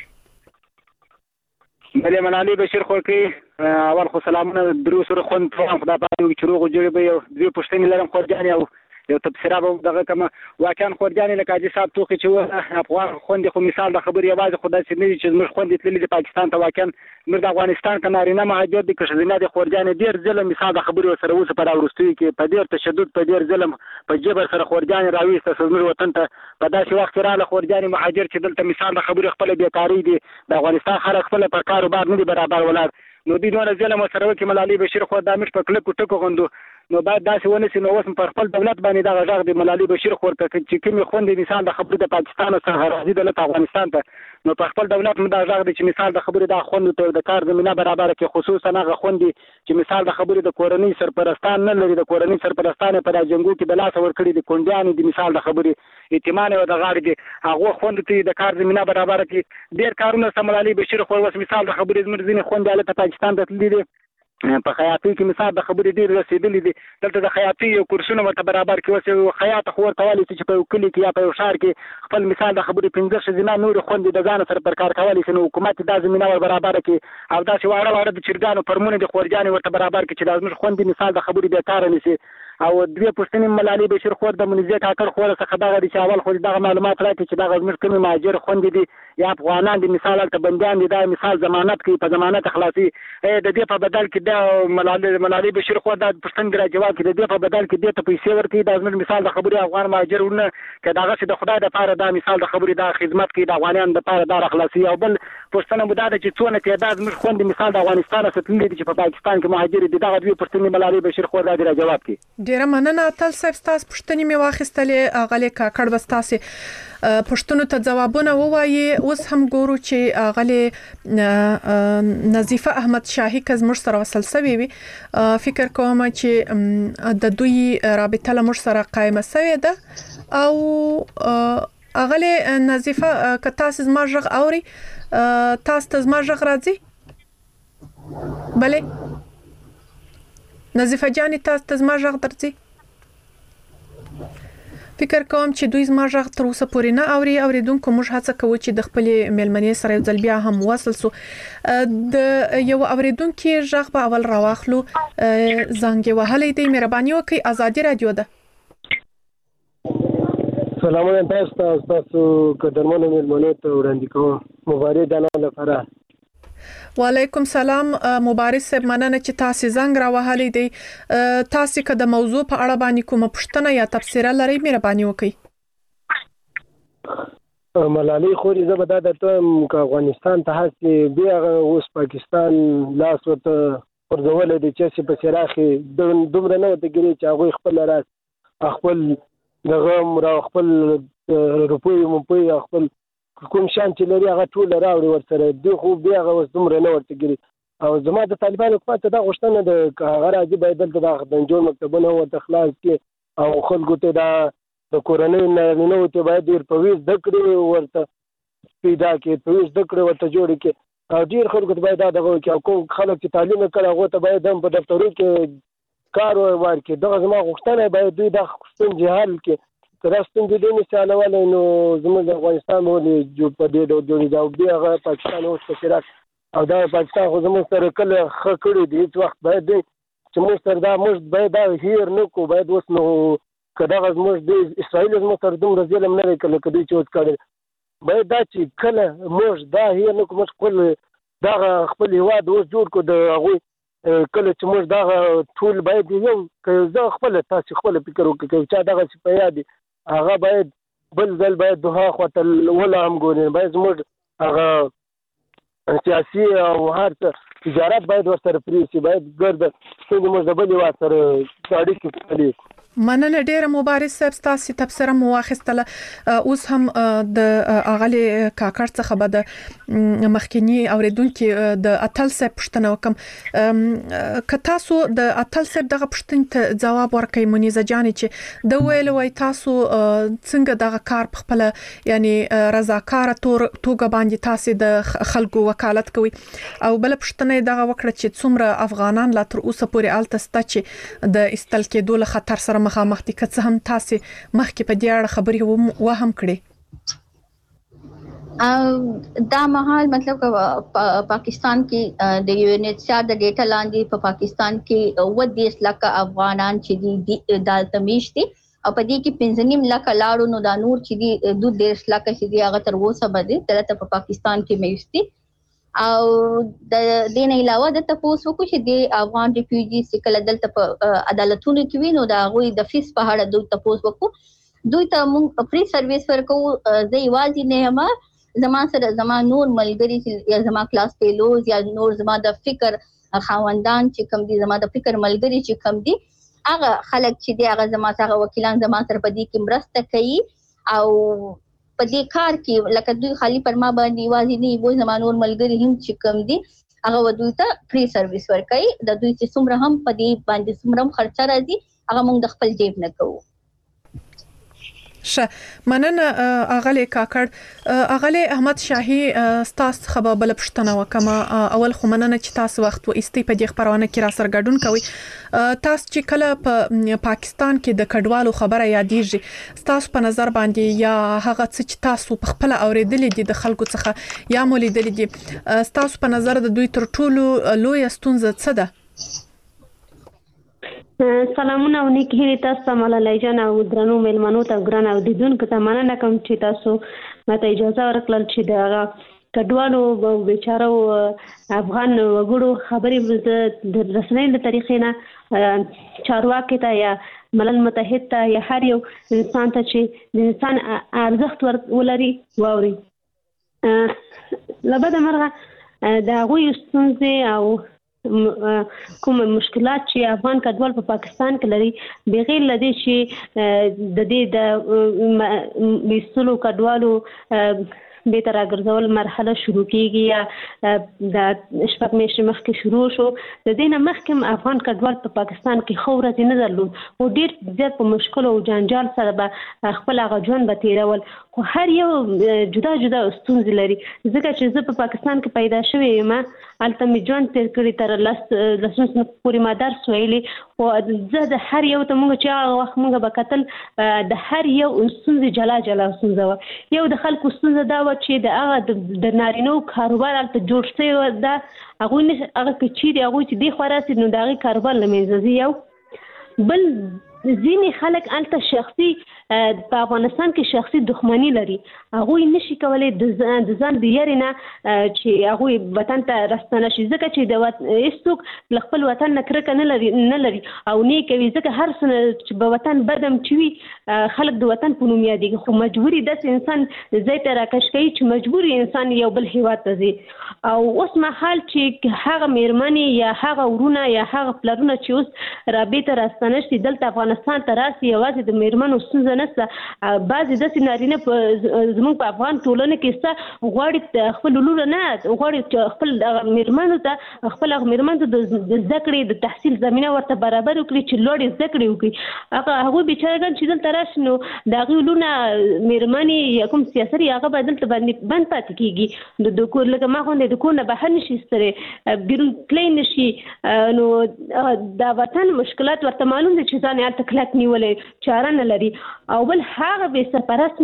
S7: بله ملالي بشیر خورکی اول خو سلامونه درو سره خوند خدا پاک چې روغ جوړ به یو دوی پښتني لرم خورجان او یو تفسیره به دغه کوم واقعا خورجان لکه چې صاحب توخي چې افغان خوند خو مثال د خبري یوازې خدای چې نه چې موږ خوند تللی د پاکستان ته واقعا موږ د افغانستان کنارینه مهاجر دي که شزینه د خورجان ډیر ظلم مثال د خبري سره اوس په راوستوي کې په ډیر تشدد په ډیر ظلم په جبر سره خورجان راويسته سمر وطن ته په داسې وخت رااله خورجان مهاجر چې دلته مثال د خبري خپل بیکاری دي د افغانستان خلک خپل پر کاروبار نه دي برابر ولر نو دې نور ظلم سره وکي ملالي بشیر خو د امیر په کلکو ټکو غوندو نو بعد داسې ونسي نو اوس په خپل دولت باندې دا غږ دی ملالي بشیر خو چې کوم خوندې مثال د خبرې د پاکستان سره راځي د افغانستان ته نو په خپل دولت مدا غږ دی چې مثال د خبرې د خوند ته د کار زمينه برابر کې خصوصا هغه خوندې چې مثال د خبرې د کورنۍ سرپرستان نه لري د کورنۍ سرپرستان په راجنګو کې د لاس ور کړی د کونډیان د مثال د خبرې ائتمان او د غاړې دی هغه خوند ته د کار زمينه برابر کې ډیر کارونه سملالي بشیر خو اوس مثال د خبرې زمرزینې خوندې له پاکستان ته تللی دي په خیاطۍ کې مثال د خبرې ډېر رسیدلې دي دلته د خیاطۍ یو کورسونه ورته برابر کې اوس خیاط خو ورته والی چې په یو کلي کې یا په یو ښار کې خپل مثال د خبرې 15 ښځینه نورې خوندې د ځان سره پر کار کولی شي نو حکومت دا زمینه ور برابر کې او داسې واړه واړه د چرګانو فرمونه د خورجانې ورته برابر کې چې دا زموږ خوندې مثال د خبرې بیکاره نیسي او دوی پښتني ملالي بشیر خور د منځي کاکړ خور څخه دغه چې اول خو دغه معلومات راکړي چې دغه زموږ کومي مهاجر خوندې دي یا افغانان دي مثال ته بنديان دي دا مثال ضمانت کوي په ضمانت خلاصي د دې په بدل کې د ملالي بشیر خور د پښتون ګرا جواب کې د دې په بدل کې د ته پیسې ورکړي دا زموږ مثال د خبري افغان مهاجرونه کداغه چې د خدای د پاره دا مثال د خبري د خدمت کې د افغانانو د پاره د خلاصي او بل پښتنه مداده چې څونه تعداد زموږ خوندې مثال د افغانستان څخه تللي دي چې په پاکستان کې مهاجر دي دغه دوی پښتني ملالي بشیر خور د جواب کې
S3: ډیره مننه اتل صاحب تاسو پښتني می واخیستلې اغلی کاکړ بستاسي پښتون ته جوابونه ووایي اوس هم ګورو چې اغلی نظیفه احمد شاهي کزمر سره وصل سوي وي فکر کوم چې د دوی رابطه لمر سره قائمه سوي ده او اغلی نظیفه کتا سز ما ژغ اوري تاسو ته ما ژغ راځي بله نظیفه جاني تاسو ته ما ژغ درځي فکر کوم چې دوی زما ژغ تر اوسه پورې نه اوري اوریدونکو موږ هڅه کوو چې د خپل ملمنې سره یو ځل بیا هم وصل سو د یو اوریدونکو ژغ په اول راواخلو زنګ وهلې دی مهرباني وکړئ ازادي رادیو ده
S8: سلامونه تاسو قدرمنو ملمنې ته وړاندې کوم مبارک جناب لپاره
S3: وعلیکم سلام مبارک صاحب مننه چې تاسو زنګ را وهلې دی تاسو که د موضوع په اړه باندې کومه پوښتنه یا تفسیر لرئ مهرباني وکړئ
S8: ملالي خو دې زبدا د افغانستان ته هڅه بیا اوس پاکستان لاس ورته ورغول دي چې په سراخي دومره نه وته ګری چې هغه خپل راس خپل دغه را خپل روپوي مو خپل کوم شان چې لري هغه ټول راوړي ورسره دی خو بیا هغه دومره نه ورته ګری او زما د طالبانو حکومت دا غوښتنه د هغه راځي باید دلته د جوړ مکتبونه ورته خلاص کې او خلکو ته د کورنۍ نه ته باید ډیر په ویز دکړي ورته پیدا کې په ویز دکړي ورته جوړ کې او ډیر خلکو ته باید دا دغه کې او کوم خلک چې تعلیم کړي هغه ته باید هم په دفترو کې کار ورکړي دغه زما غوښتنه باید دوی د خپل جهال کې راستون دي نه سالواله نو زموږ د افغانستان باندې جو په دې ډول جوړي دا بیا هغه پاکستان اوس په او دا پاکستان خو زموږ سره کله خکړې دي هیڅ وخت باید چې موږ سره دا موږ باید دا هیر نه کو باید اوس نو کدا موږ د اسرائیل زموږ سره دومره ظلم نه کړي کله چې اوس کړي باید دا چې کله موږ دا هیر نه کو موږ خپل دا خپل هواد اوس جوړ کو د هغه کله چې موږ دا ټول باید یو که خپل تاسو خپل فکر وکړئ چې دا څه په یاد هغه باید بل ځل باید دوه خواته ولا هم ګوري باید موږ هغه سیاسي او هر تجارت باید ورسره پریسي باید ګرځي چې موږ د بل واسره اړیکې کوي
S3: مننه ډیره مبارک صاحب تاسو تفسیر مو واخیستله اوس هم د اغلی کاکړ څخه به د مخکنی اوریدونکو د اتل صاحب پښتنه وکم که تاسو د اتل صاحب دغه پښتنې ته جواب ورکړئ منیزه جان چې د ویل وای تاسو څنګه دغه کار په خپل یعنی رضاکار توګه باندې تاسو د خلکو وکالت کوي او بل پښتنې دغه وکړه چې څومره افغانان لا تر اوسه پورې التسته چې د استل کېدو له خطر سره مخامخ دي که څه هم تاسو مخکې په دې اړه خبرې وهم کړې
S5: دا مهال مطلب پاکستان کې د یونیسیا د ډیټا لاندې په پاکستان کې 20 لک افغانان چې دي دالته میشتي او په دې کې 15 لک لاړو نو دا نور چې دي 2 لک چې دي هغه تر اوسه بده ترته په پاکستان کې میشتي او د دې نه علاوه د تاسو کو چې د افغان ریفیوجی سکل دلته په عدالتونو کې وینو دا غوي د فیس په اړه دوی تاسو وکړو دوی ته موږ فری سرویس ورکو زې واځي نه ما زما سره زما نور ملګری یا زما کلاس فیلوز یا نور زما د فکر خاوندان چې کم دي زما د فکر ملګری چې کم دي هغه خلک چې دی هغه زما سره وکیلان زما سره په دې کې مرسته کوي او په دې کار کې لکه دوی خالی پر ما باندې واځي نه وي زمانور ملګری هم چې کم دي هغه ودوی ته فری سرویس ورکړي د دوی چې څومره هم په دې باندې څومره خرچه راځي هغه موږ د خپل جیب نه کوو
S3: مننه اغلی کاکړ اغلی احمد شاهي تاسو خبر بل پښتنه وکما اول خو مننه چې تاسو وخت و استی په دې خبرونه کې را سرګډون کوي تاسو چې کله په پاکستان کې د کډوالو خبره یادېږي تاسو په نظر باندې یا هغه چې تاسو په خپل اوریدلې دي د خلکو څخه یا مولیدلې دي تاسو په نظر د دوی تر ټولو لوی ستونزه څه ده
S9: سلامونه او نیک هیلې تاسو ته ملالۍ جان او درنو میلمنو ته ګران اوریدونکو ته مننه کوم چې تاسو ماته اجازه ورکړل چې د کډوالو بیچارو افغان وګړو خبرې د رسنۍ له طریقې نه چارواکي ته یا ملل متحد ته یا هر یو انسان ته چې د انسان ارزښت ولري واوري. له بده مرغه د هغوی ستونزې او کوم مشکلات چې افغان کډوال په پاکستان کې لري بغیر له دې چې د دې د بیسلو کډوالو به تر راګرځول مرحله شروع کیږي یا د شپږ میاشتې مخکې شروع شو. د دې نه مخکې افغان کډوال په پاکستان کې ښه ورځې نه درلود او ډېر زیات په مشکل او جنجال سره به خپل هغه ژوند به تېرول، خو هر یو جدا جدا ستونزې لري. ځکه چې زه په پاکستان کې پیدا شوې یم، هلته مې ژوند تېر کړی تر لسم صنف پورې ما درس ویلی، خو زه د هر یو ته موږ چې هغه وخت موږ به کتل د هر یو ستونزې جلا جلا ستونزه وه. یو د خلکو ستونزه دا وه چې د هغه د نارینو کاروبار هلته جوړ شوی ده، هغوی هغه که چیرې هغوی چې دې خوا راسي نو د هغې کاروبار له منځه ځي. یو بل ځینې خلک هلته شخصي په افغانستان کې شخصي دښمني لري، هغوی نشي کولی د ځان د یارې نه چې هغوی وطن ته راستنه شي، ځکه چې د هېڅوک له خپل وطن نه کرکه نه لري او نه کوي، ځکه هر څه چې به وطن بدم چې وي خلک د وطن په نوم یادېږي، خو مجبوري داسې انسان ځای ته راکش کوي چې مجبوري انسان یو بل هېواد ته ځي. او اوس مهال چې هغه مېرمنې یا هغه ورونه یا هغه پلرونه چې اوس رابطه راستنه شي دلته افغانستان ته راسي، یوازې د مېرمنو ستونزه نشته، بعضې داسې نارینه زموږ په افغان ټولنه کې شته غواړي خپل لور نه غواړي چې خپل مېرمنو ته خپل هغه مېرمنو ته د زده کړې د تحصیل زمینه ورته برابر وکړي چې لوړې زده کړې وکړي. هغوی بیچارهګان چې دلته راشي نو د هغوی لورونه مېرمنې یا کوم سیاسري هغه به دلته باندې بند پاتې کېږي، د کور لکه ما غوندې د کور نه بهر نشي ایستلی، بیرون تللی نشي، نو د وطن مشکلات ورته معلوم دي چې ځان یې هلته کلک نیولی چاره نه لري. او بل هغه بې سرپرست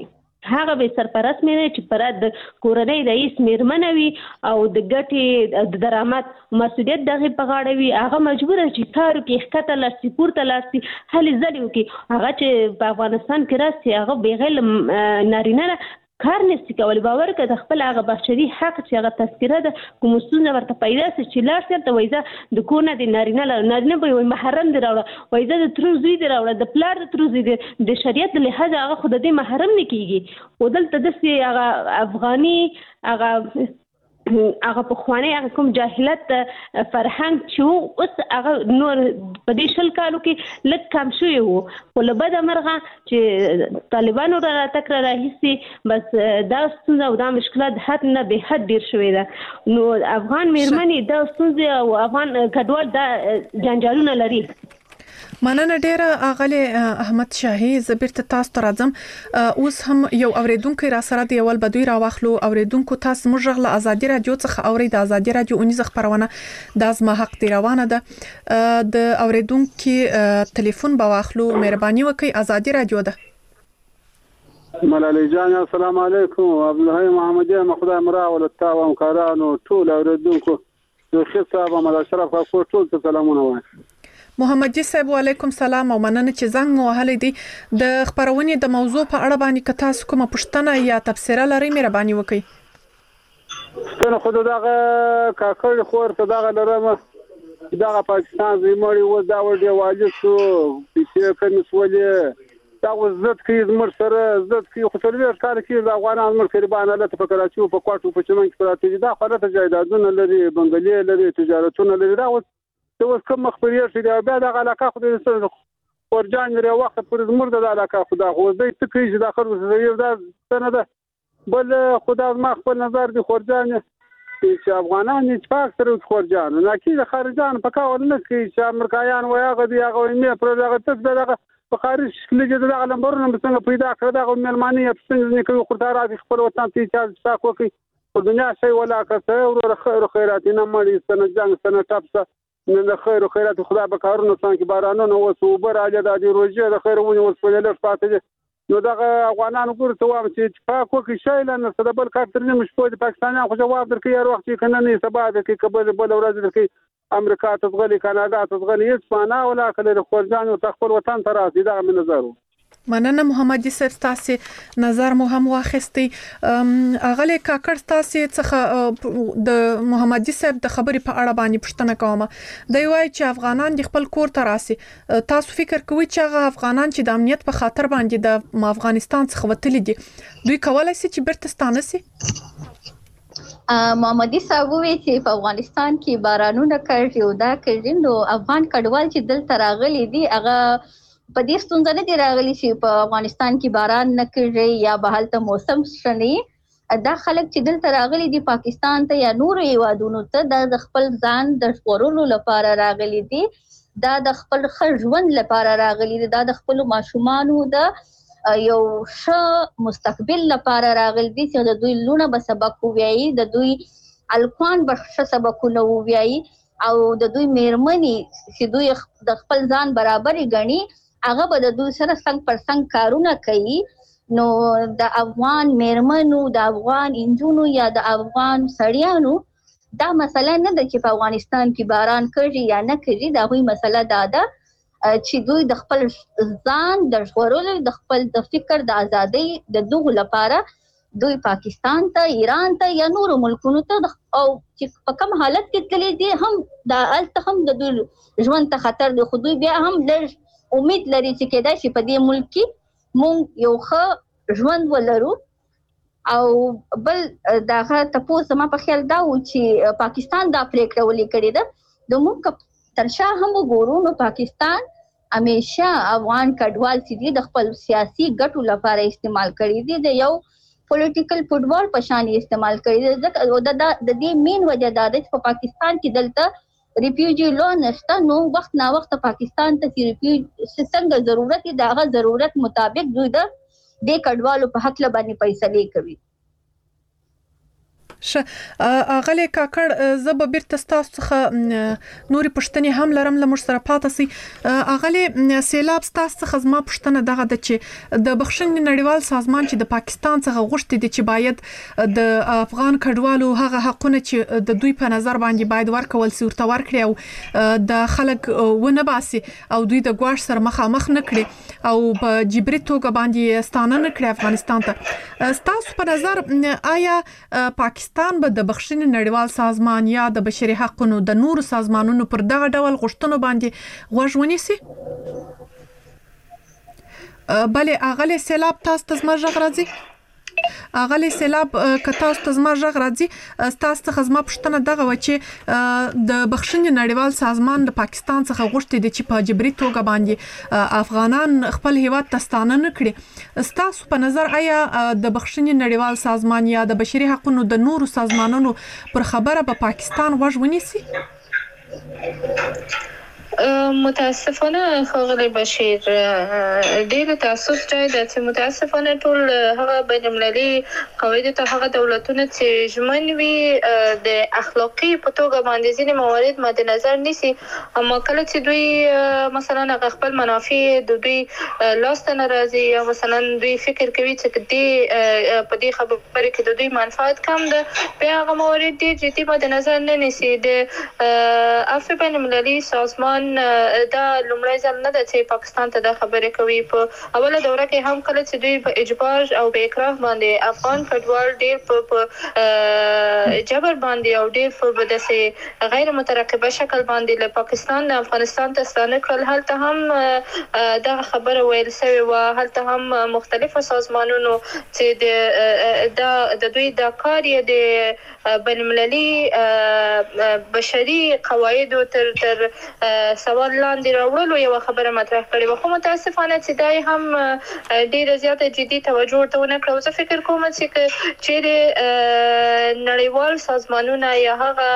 S9: مېرمنې چې پر د کورنۍ رئیس مېرمنه وي او د ګټې د درآمد مسؤلیت د هغې په غاړه وي، هغه مجبوره چې کار وکړي، ښکته لاړ شي، پورته لاړ شي، هلې ځلې وکړي. هغه چې په افغانستان کې راشي هغه بغیر له نارینه نه کار نشي کولی. باور کړه د خپل هغه بشري حق چې هغه تذکره ده کوم ستونزه ورته پیدا شي چې لاړ شي هلته وایي زه د کور نه د نارینه به وایي محرم دې راوړه، وایي زه د ترور زوی دې راوړه، د پلار د ترور زوی دې د شریعت د لحاظه هغه خو د دې محرم نه کېږي. خو دلته داسې هغه افغاني هغه پخوانی هغه کوم جاهلیت فرهنګ چې و اوس هغه نور په دې 20 کالو کې لږ کم شوی و، خو له بده مرغه چې طالبانو را راتګ را راهیسي بس دا ستونزه او دا مشکلات د حد نه به حد ډېر شوی ده. نو افغان مېرمنې دا ستونزې او افغان کډوال دا جنجالونه لري.
S3: مننه ډیره اغلی احمد شاهي. زبرت تاسو ته راځم. اوس هم یو اوریدونکو را سره دی، اول بدوی را واخلو. اوریدونکو تاسو موږ غل ازادي رادیو څخه اوري، د ازادي رادیو اونیز خبرونه د ازما حق دی روانه ده. د اوریدونکو ټلیفون به واخلو، مهرباني وکړئ. ازادي رادیو ده.
S6: ملالۍ جان السلام علیکم. عبدالحی محمدی مخدای مراول تا و همکارانو ټول اوریدونکو د خیر صاحب محمد اشرف کاکو ټول ته سلامونه وایم.
S3: محمد جی صاحب وعلیکم سلام او مننه چې زنګ مو وهلی دی. د خبرونې د موضوع په اړه باندې که تاسو کومه پوښتنه یا تبصره لرئ مهرباني وکړئ.
S6: څنګه خو دغه کاکړ خور ته دغه لرم دغه پاکستان زموږ و دا ور واجب شو چې کوم سولې دا وزت کې زمر سره زت کې خو څلور کال کې د افغانانو مر قربانه لته په کراچي په کوټو په چمن کې پراته دا خلک جایدادونه لري، بنگلې لري، تجارتونه لري. دا اوس کوم مخبريات دي بیا د علاقه خو د ورجان لري وخت پر زمر د علاقه خو دا خو د تکي چې داخل یو دا سنه ده. بل خدا ما خپل نظر دي خورجان چې افغانان اتفاق سره خورجان نه کې خارجان په کاول نه کې چې امریکایان وایغه دی هغه مې پر دغه تک دغه په خارج کې دغه لمبرونه څنګه پیدا کړ دغه ملماني څنګه نه کوي خورتارات خپل وطن ته چې تاسو کوي په دنیا شي ولا کته او خیرات نه مړي سن جنگ سن ټاپسه نه خیر او خیرات خدا به کارونه څنګه بارانونه او صوبر اجازه د دې روزه د خیرونه اوس په لږ پاتې نو دغه افغانانو ګور ته وام چې اتفاق وکړي شي لنه صدبل کارترنه مش په پاکستان خو جواب درکې هر وخت کنه نه سبا د کې قبل بل ورځ درکې امریکا ته ځغلي کاناډا ته ځغلي هیڅ معنا ولا کله خپل خپل وطن ته راځي دا مې نظر
S3: مننه محمد یوسف تاسو نظر مو هم واخستي اغلی کاکړ تاسو څخه د محمد یوسف د خبرې په اړه باندې پوښتنه کوم دی وایي چې افغانان د خپل کور ته راسي تاسو فکر کوئ چې هغه افغانان چې د امنیت په خاطر باندې د افغانستان څخه وتلي دي دوی کولای شي چې بیرته ستانه شي
S5: محمد یوسف وی چې په افغانستان کې بارانونه کړي او دا کړي نو افغان کډوال چې دلته راغلي دي هغه په دې ستونزه نه دی راغلی چې په افغانستان کې باران نه کړي یا به هلته موسم شنی دا خلک چې دلته راغلي دي پاکستان ته یا نور هیوادونو ته د خپل ځان د ژغورلو لپاره راغلي دي دا د خپل ژوند لپاره راغلي دي دا د خپل ماشومانو د یو ښه مستقبل لپاره راغلي دي چې د دوی لونه به سبق ووایي د دوی الکوان به ښه سبقونه ووایي او د دوی میرمنې چې دوی د خپل ځان برابرې ګڼي هغه به د دوی سره څنګ پر څنګ کارونه کوي نو د افغان میرمنو د افغان انجونو یا د افغان سړیانو دا مسله نه ده چې په افغانستان کې باران کړي یا نه کړي دا وی مسله دا ده چې دوی د خپل ځان د ژغورلو د خپل د فکر د ازادۍ د دغه لپاره دوی پاکستان ته ایران ته یا نور ملکونو ته او چې په کوم حالت کې تللی دي هم د الته هم د دوی ژوند ته خطر دی خو دوی بیا هم لږ امید لري چې کېدای شي په دې ملک کې مونږ یو ښه ژوند ولرو او بل داغه تاسو ما په خیال دا و چې پاکستان دا پریکړه ولې کړې ده د مونږ ترشا هم وګورو نو پاکستان همیشه افغان کډوال چې د خپل سیاسي ګټو لپاره استعمال کړي دي د یو پولیټیکل فوټبال په شان استعمال کړي دي د دې مین وجه دا ده چې په پاکستان کې دلته ریفیوجی لو نشته نو وخت نا وخت پاکستان ته څنګه ضرورت دی دغه ضرورت مطابق دوی د کډوالو په حق لبانې فیصله کوي
S3: اغلی کاکړ زب بیرته تاسو څخه نوري پښتنې هم لرم لمر سره پاتې سي اغلی سیلاب تاسو څخه زما پښتنه دغه د چې د بخښنې نړیوال سازمان چې د پاکستان څخه غوښتي دي چې باید د افغان کډوالو هغه حقونه چې د دوی په نظر باندې باید ورکول سي ورته ورکړي او د خلک ونه باسي او دوی د ګواښ سره مخامخ نه کړي او په جبري توګه باندې ستانه نه کړي افغانستان ته تاسو په نظر آیا پاکستان به د بخښنې نړیوال سازمان یا د بشري حقوقو د نورو سازمانونو پر دغه ډول غوښتنو باندې غوږ ونیسي بلې اغلی سیلاب تاسو ته زما غږ راځي اغلی سیلاب که تاسو ته زما غږ راځي تاسو څخه زما پوښتنه دغه و چې د بخښنې نړیوال سازمان د پاکستان څخه غوښتي دي چې په جبري توګه باندې افغانان خپل هیواد ته ستانه نه کړي تاسو په نظر آیا د بخښنې نړیوال سازمان یا د بشري حقوقو د نورو سازمانونو پر خبره په پاکستان غوږ ونیسي
S4: متاسفانه خغلی بشیر ډیر تاسف ځای د چې متاسفانه ټول هغه بین المللي قواعد ته هغه دولتونه چې ژمن وي د اخلاقی په توګه باندې ځینې موارد مد نظر نیسي اما کله چې دوی مثلا خپل منافع د دوی لاس ته ناراضي یا مثلا دوی فکر کوي چې دې په دې خبره کې د دوی منفعت کم ده بیا هغه موارد ډیر جدي مد نظر نه نیسي د عفو بین المللي سازمان دا لومړی ځل نه ده چې پاکستان ته دا خبره کوي په اوله دوره کې هم کله چې دوی په اجبار او به اکراه باندې افغان کډوال ډیر په جبر باندې او ډیر په داسې غیر مترقبه شکل باندې له پاکستان نه افغانستان ته ستانه کړل هلته هم دا خبره ویل شوې و هلته هم مختلفو سازمانونو چې د دوی د کار یې د بین المللي بشري قواعد تر سوال لاندې راوړلو یو خبره مطرح کړې و خو متاسفانه چې دای هم ډیره زیاته جدي توجه ورته ونه کړو زه فکر کوم چې نړیوال سازمانونه یا هغه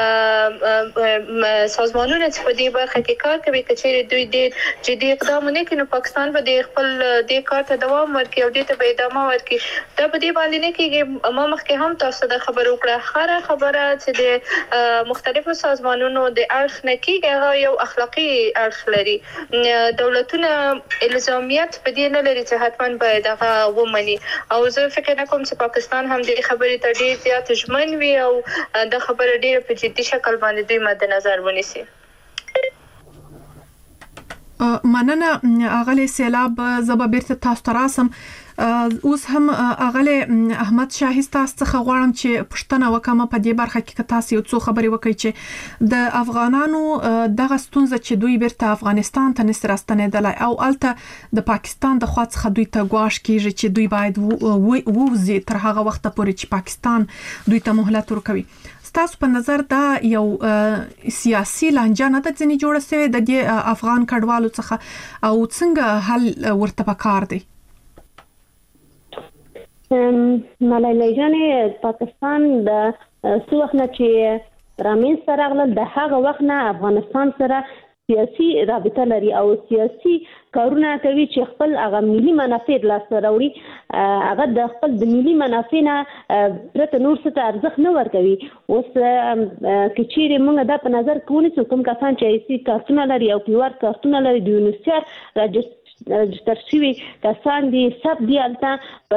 S4: سازمانونه چې په دې برخه کې کار کوي چې دوی ډېر جدي اقدام نه کوي نو پاکستان به د خپل د کار ته دوام ورکړي او دې ته به ادامه ورکړي دا په دې باندې نه کېږي ما مخکې هم تاسو ته خبر وکړه خبره چې د مختلفو سازمانونو د اړخ نه کېږي هغه یو اخلاقی اړخ لري. دولتونه الزامیت په دې نه لري چې حتماً باید هغه ومني او زه فکر نه کوم چې پاکستان هم دې خبرې ته ډیر زیات ژمن وي او د خبره ډیر په جدي شکل باندې دوی مد نظر ونیسي.
S3: مننه اغلی سیلاب زبا بیرته تاسو ته راسم. اوس هم اغلی احمد شاهي تاسو څخه غواړم چې پښتنه وکم په دې برخه کې تاسو یو څو خبرې وکړئ چې د افغانانو دغه ستونزه چې دوی بیرته افغانستان ته نس راستنېدلای او الته د پاکستان د خوا څخه دوی ته غواړي کیږي چې دوی باید ووزي تر هغه وخت پورې چې پاکستان دوی ته مهلت ورکوي. ستاسو په نظر دا یو سیاسي لانجه نه ده ځنې جوړه شوې د دې افغان کډوالو څخه او څنګه حل ورته پکار دی؟
S9: ملالۍ جانې پاکستان د څو وخت نه چې رامنځته راغلل د هغه وخت نه افغانستان سره سیاسي رابطه لري او سیاسي کارونه کوي چې خپل هغه ملي منافع لاسته راوړي. هغه د خپل د ملي منافع نه پرته نور څه ته ارزښت نه ورکوي. اوس که چیرې موږ دا په نظر کې ونیسو کوم کسان چې سیاسي کارتونه لري او پیوړ کارتونه لري د یونیسیار رجستر شوي کسان دي سب دي البته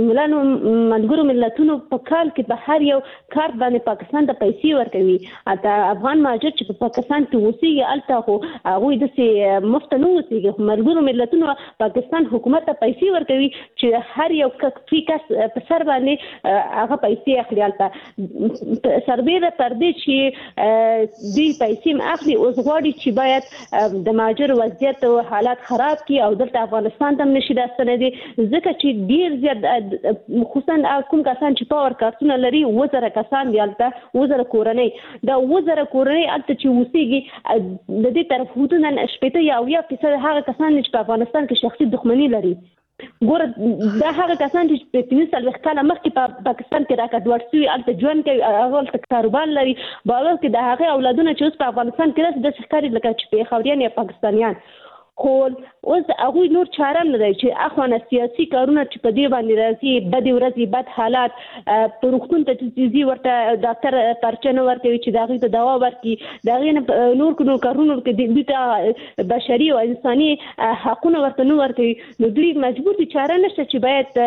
S9: ملګرو ملتونو په کال کې په هر یو کارت باندې پاکستان ته پیسې ورکوي. البته افغان مهاجر چې په پاکستان کې اوسېږي البته خو هغوی داسې مفت نه اوسېږي خو ملګرو ملتونو پاکستان حکومت ته پیسې ورکوي چې هر یو فی کس په سر باندې هغه پیسې اخلي. البته سربیره تر دې چې دوی پیسې اخلي اوس غواړي چې باید د مهاجر وضعیت او حالات خراب کړي او دلته افغانستان ته نشي راستنېدي ځکه چې ډیر زیات خصوصا کوم کسان چې پاور کارتونه لري 1000 کسان دي البته 1000 کورنۍ دا 1000 کورنۍ البته چې اوسېږي د دې طرف حدوداً 80% هغه کسان چې په افغانستان کې شخصي دښمنۍ لري. ګوره دا هغه کسان چې په 15 کاله مخکې په پاکستان کې راکټ شوي البته ژوند کوي هغه کاروبار لري باور کې د هغه اولادونه چې اوس په افغانستان کې راځي د ښکاری لکه چې پیښوریان یا پاکستانیان خو اوس هغه نور چاره نه دی چې اخوانه سیاسي کارونه چې په دې باندې راځي بد ورځي بد حالات په روغتون ته چې ورته ډاکټر پرچنه ورکوي چې داغه ته دوا ورکړي داغه نور کارونه کې د دې بشري او انساني حقوقونه ورته نو ورکوي نو دوی مجبور دي چاره نشته چې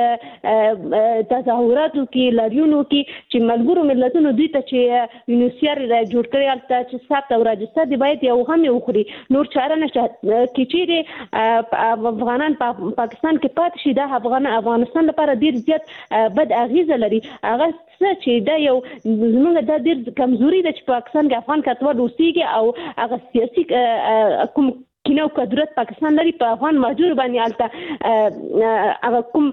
S9: باید تظاهرات وکړي لاریونو کې چې ملګرو ملتونو دوی ته چې یونیسیار جوړ کړی البته چې ثبت او راجستر دی باید یو هم وخوري نور چاره نشته کې افغانان پاکستان کې پاتې شي دا افغانستان لپاره ډیر زیات بد اغیزه لري. هغه څه چې دا یو زموږ د ډیر کمزوري ده چې پاکستان کې افغان کډوال اوسېږي او هغه سیاسي کوم کینه او قدرت پاکستان لري په افغان مهاجر باندې البته هغه کوم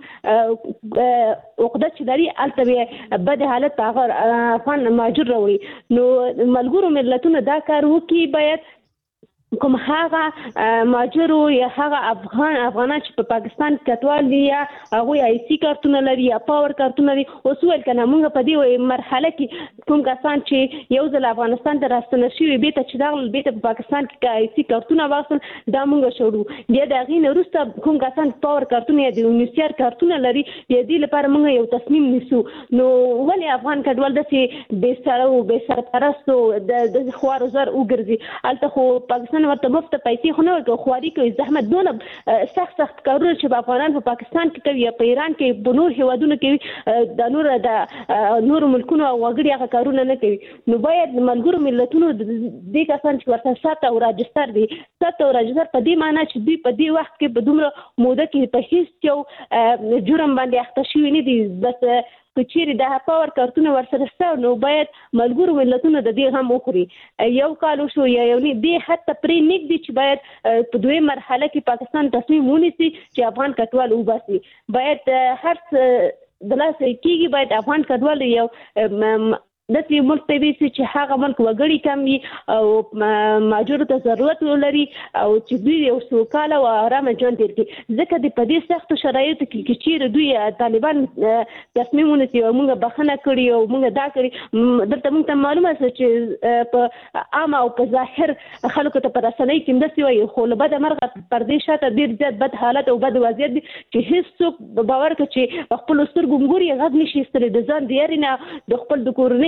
S9: عقدت چې لري البته بد حالت هغه افغان مهاجر راوړي. نو ملګرو ملتونو دا کار وکړي باید کوم هغه مهاجرو یا هغه افغانان چې په پاکستان کې کډوال دي یا هغه آیسي کارتونه لري یا پاور کارتونه لري اوس ول کنه موږ په دې مرحله کې کوم کسان چې یو ځل افغانستان ته راستنه شوي به ته چې دغه به ته په پاکستان کې آیسي کارتونه واخل دا موږ شروع بیا د غین وروسته کوم کسان پاور کارتونه یا د یونیسیار کارتونه لري دې لپاره موږ یو تصمیم نیسو. نو ولې افغان کډوال داسې بے سره او بے سرپرست د خوار زر وګرځي البته خو پاکستان ورته مفت پیسې خو نه ورکوي خواري کوي زحمت دونه سخت کارونه چې افغانان په پاکستان کې کوي یا په ایران کې په نور هیوادونو کې د نور ملکونو او وګړي هغه کارونه نه کوي. نو باید ملګرو ملتونو د دې کسان چې ورته سات او راجستر دي سات او راجستر په دې معنی چې دوی په دې وخت کې په دومره موده کې په هیڅ یو جرم باندې اخته شوي نه دي بس کچېری د پاور کارتونه ورسره ستو نو باید ملګرو ملتونو د دې هم وخوري. یو کال شو یا یو نه دی حتی پرې نګدي چې باید په دوی مرحله کې پاکستان تصمیم ونیسي چې افغان کډوال وباسي. باید هر د لاس کېږي باید افغان کډوال یو د دې ملک ته وي چې هغه ملک وګړي کم وي او مهاجرو ته ضرورت ولري او چې دوی یو سوکاله او آرامه ژوند تیر کړي ځکه د په دې سختو شرایطو کې چې دوی طالبان تصمیم ونیسي او موږ بخښنه کړې او موږ دا کړې دلته موږ ته معلومه ده چې په عام او په ظاهر خلکو ته په رسنۍ کې همداسې وایي خو له بده مرغه پردې شاته ډېر زیات بد حالت او بد وضعیت دي چې هېڅوک باور کوي چې خپلو سترګو ګوري غږ نشي ایستلی د ځان د یاري نه د خپل د کورنۍ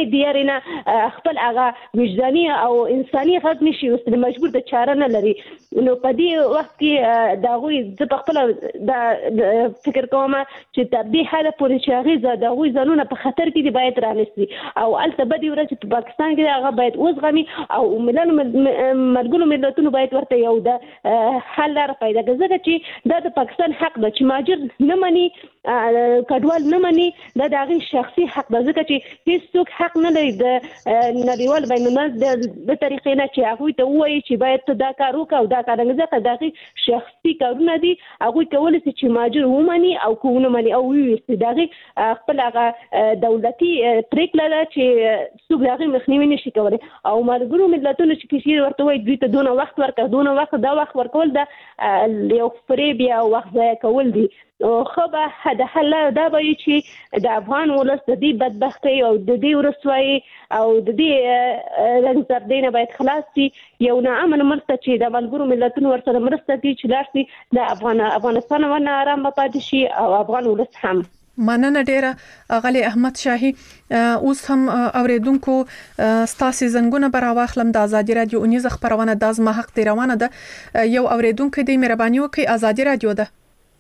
S9: دیارینه خپل هغه وجداني او انساني حق نشي اوس مجبور د چاره نه لري. نو په دې وخت کې دا غوي د خپل د فکر کوم چې تر دې حاله پورې چې هغه د غوي ځانونه په خطر کې دی باید رانيسي او البته بدی ورځ په پاکستان کې هغه باید وزغمي او ملګرو ملتونو باید ورته یو د حل لار پیدا کړي ځکه چې دا د پاکستان حق ده چې ماجر نه مني کډوال نه مني دا د هغه شخصي حق ده ځکه چې هیڅوک حق نه لري د نړیوال بین الملل د طریقې نه چې هغه ته وایي چې باید دا کار وکړه او دا کار نه ځکه دا شخصي کارونه دي هغه کولای شي چې ماجر ومني او کوونه مني او وي دا خپل هغه دولتي پریکړه ده چې څوک هغه مخنیوي نشي کولای او ملګرو ملتونو چې کیږي ورته وایي دوی ته دونه وخت ورکول دا یو فریب یا وخت ضایع کول دي. خو به د حل دا به چې د افغان ولس د دې بدبختۍ او د دې ورسوي او د دې رنځ نه باید خلاص شي. یو ناامن مرسته چې د ملګرو ملتونو ورسره مرسته کوي چې لاسي د افغانستان ونه آرام پاتې شي او افغان ولس هم.
S3: مننه ډیره غلی احمد شاهي. اوس هم اوریدونکو ستاسو زنګونه براواخلم د ازادي رادیو 19 خبرونه د ازما حق دی روانه ده. یو اوریدونکو دی مهرباني وکړئ ازادي رادیو ده.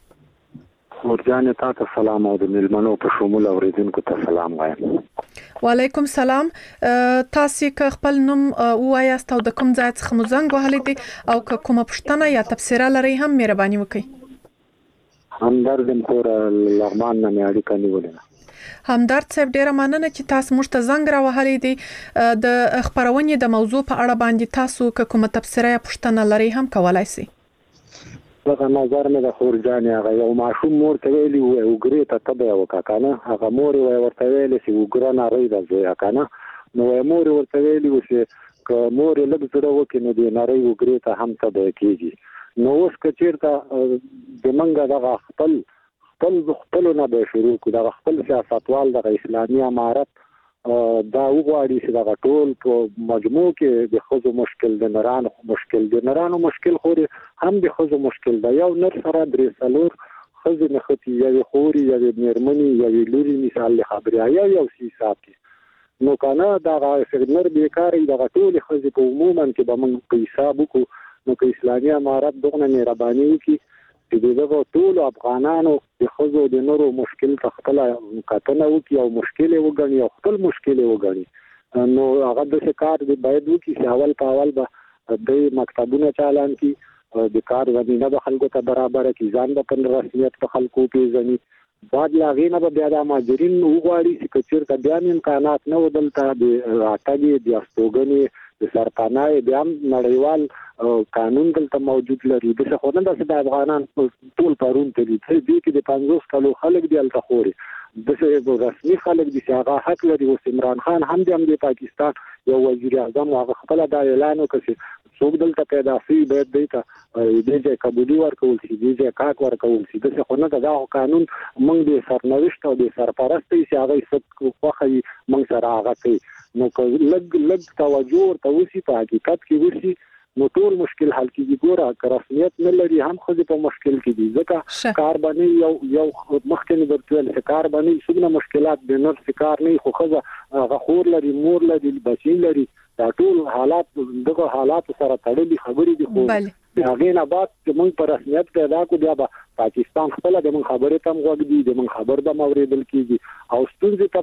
S10: ورجانه تاسو سلام او د ملمنو په شمول اوریدونکو ته سلام وایم.
S3: وعلیکم سلام. تاسو که خپل نوم وایاست او د کوم ځای څخه مو زنګ وهلی دی او که کومه پوښتنه یا تبصره لرئ هم مهرباني وکړئ.
S10: همدرد کور لغمان نه اړیکه نیولې.
S3: همدرد صاحب ډیره مننه چې تاسو موږ ته زنګ راوهلی دی. د خبرونې د موضوع په اړه باندې تاسو که کومه تبصره یا پوښتنه لرئ هم کولای شئ.
S10: هغه نظر مې د خورجانې هغه یو ماشوم مور ته ویلي و وګړي ته تبه وکړه کنه هغه مور ورته ویلي چې وګړه نه ری ده کنه نو مور ورته ویلي و چې که مور لږ زړه وکړي نو دی نه ری وګړي ته هم تبه کیږي. نو اوس کچیرته د منګه د خپل نه به شروع کړو د خپل سیاستوال د اسلامي امارت دا وغواړي چې دا ټول په مجموع کې د خزو مشکل د نرانو مشکل خو هم د خزو مشکل دا یو نر سره درې څلور خزو نختی یو خوري یو میرمنی یو لوري مثال خبري یو سیاست نو کنه دا نر بیکاری دا ټول خزو په عموما کې به موږ په حساب وکړو نو که اسلامي امارت دغه مهرباني وکړي چې دغه ټول افغانانو د خزو د نورو مشکل خپل کتنه وکړي او مشکل وګڼي او خپل مشکل وګڼي نو هغه د کار دی باید وکړي چې اول په اول به د مکتبونو چالان کی د کار زمينه به خلکو ته برابر کی ځان د پن رسمیت په خلکو پیژني بعد لاغې نه به بیا د ماجرین وغواړي چې کچیر ته بیا امکانات نه ودلته د راټګي د استوګنې د سرپناه بیا نړیوال قانون دلته موجود لري د څه خونه د افغانان ټول پرون ته دي چې د 50 کلو خلک دی الته خوري د رسمي خلک دي چې هغه حق لري او عمران خان هم د پاکستان یو وزیر اعظم هغه خپل د اعلان وکړي څوک دلته پیدا شي باید دیته د قبولي ورکول شي د کاک ورکول شي د څه خونه دا قانون موږ د سرنوشت او د سرپرستۍ چې هغه څه خوخي موږ سره هغه کوي نو لږ توجه ورته وسی په حقیقت کې وسی نو ټول مشکل حل کیږي ګوره که رسمیت نه لري هم خو په مشکل کې دي ځکه کار باندې یو مخکنی ورتل کار باندې څومره مشکلات د نور کار نه خو خزه غخور لري مور لري بچی لري دا ټول حالات دغه حالات سره تړلي خبرې دي خو هغه نه بعد چې موږ پر رسمیت پیدا کو بیا پاکستان خپل د موږ خبرې تم غوږ دي د موږ خبر د موریدل کیږي او ستونزې ته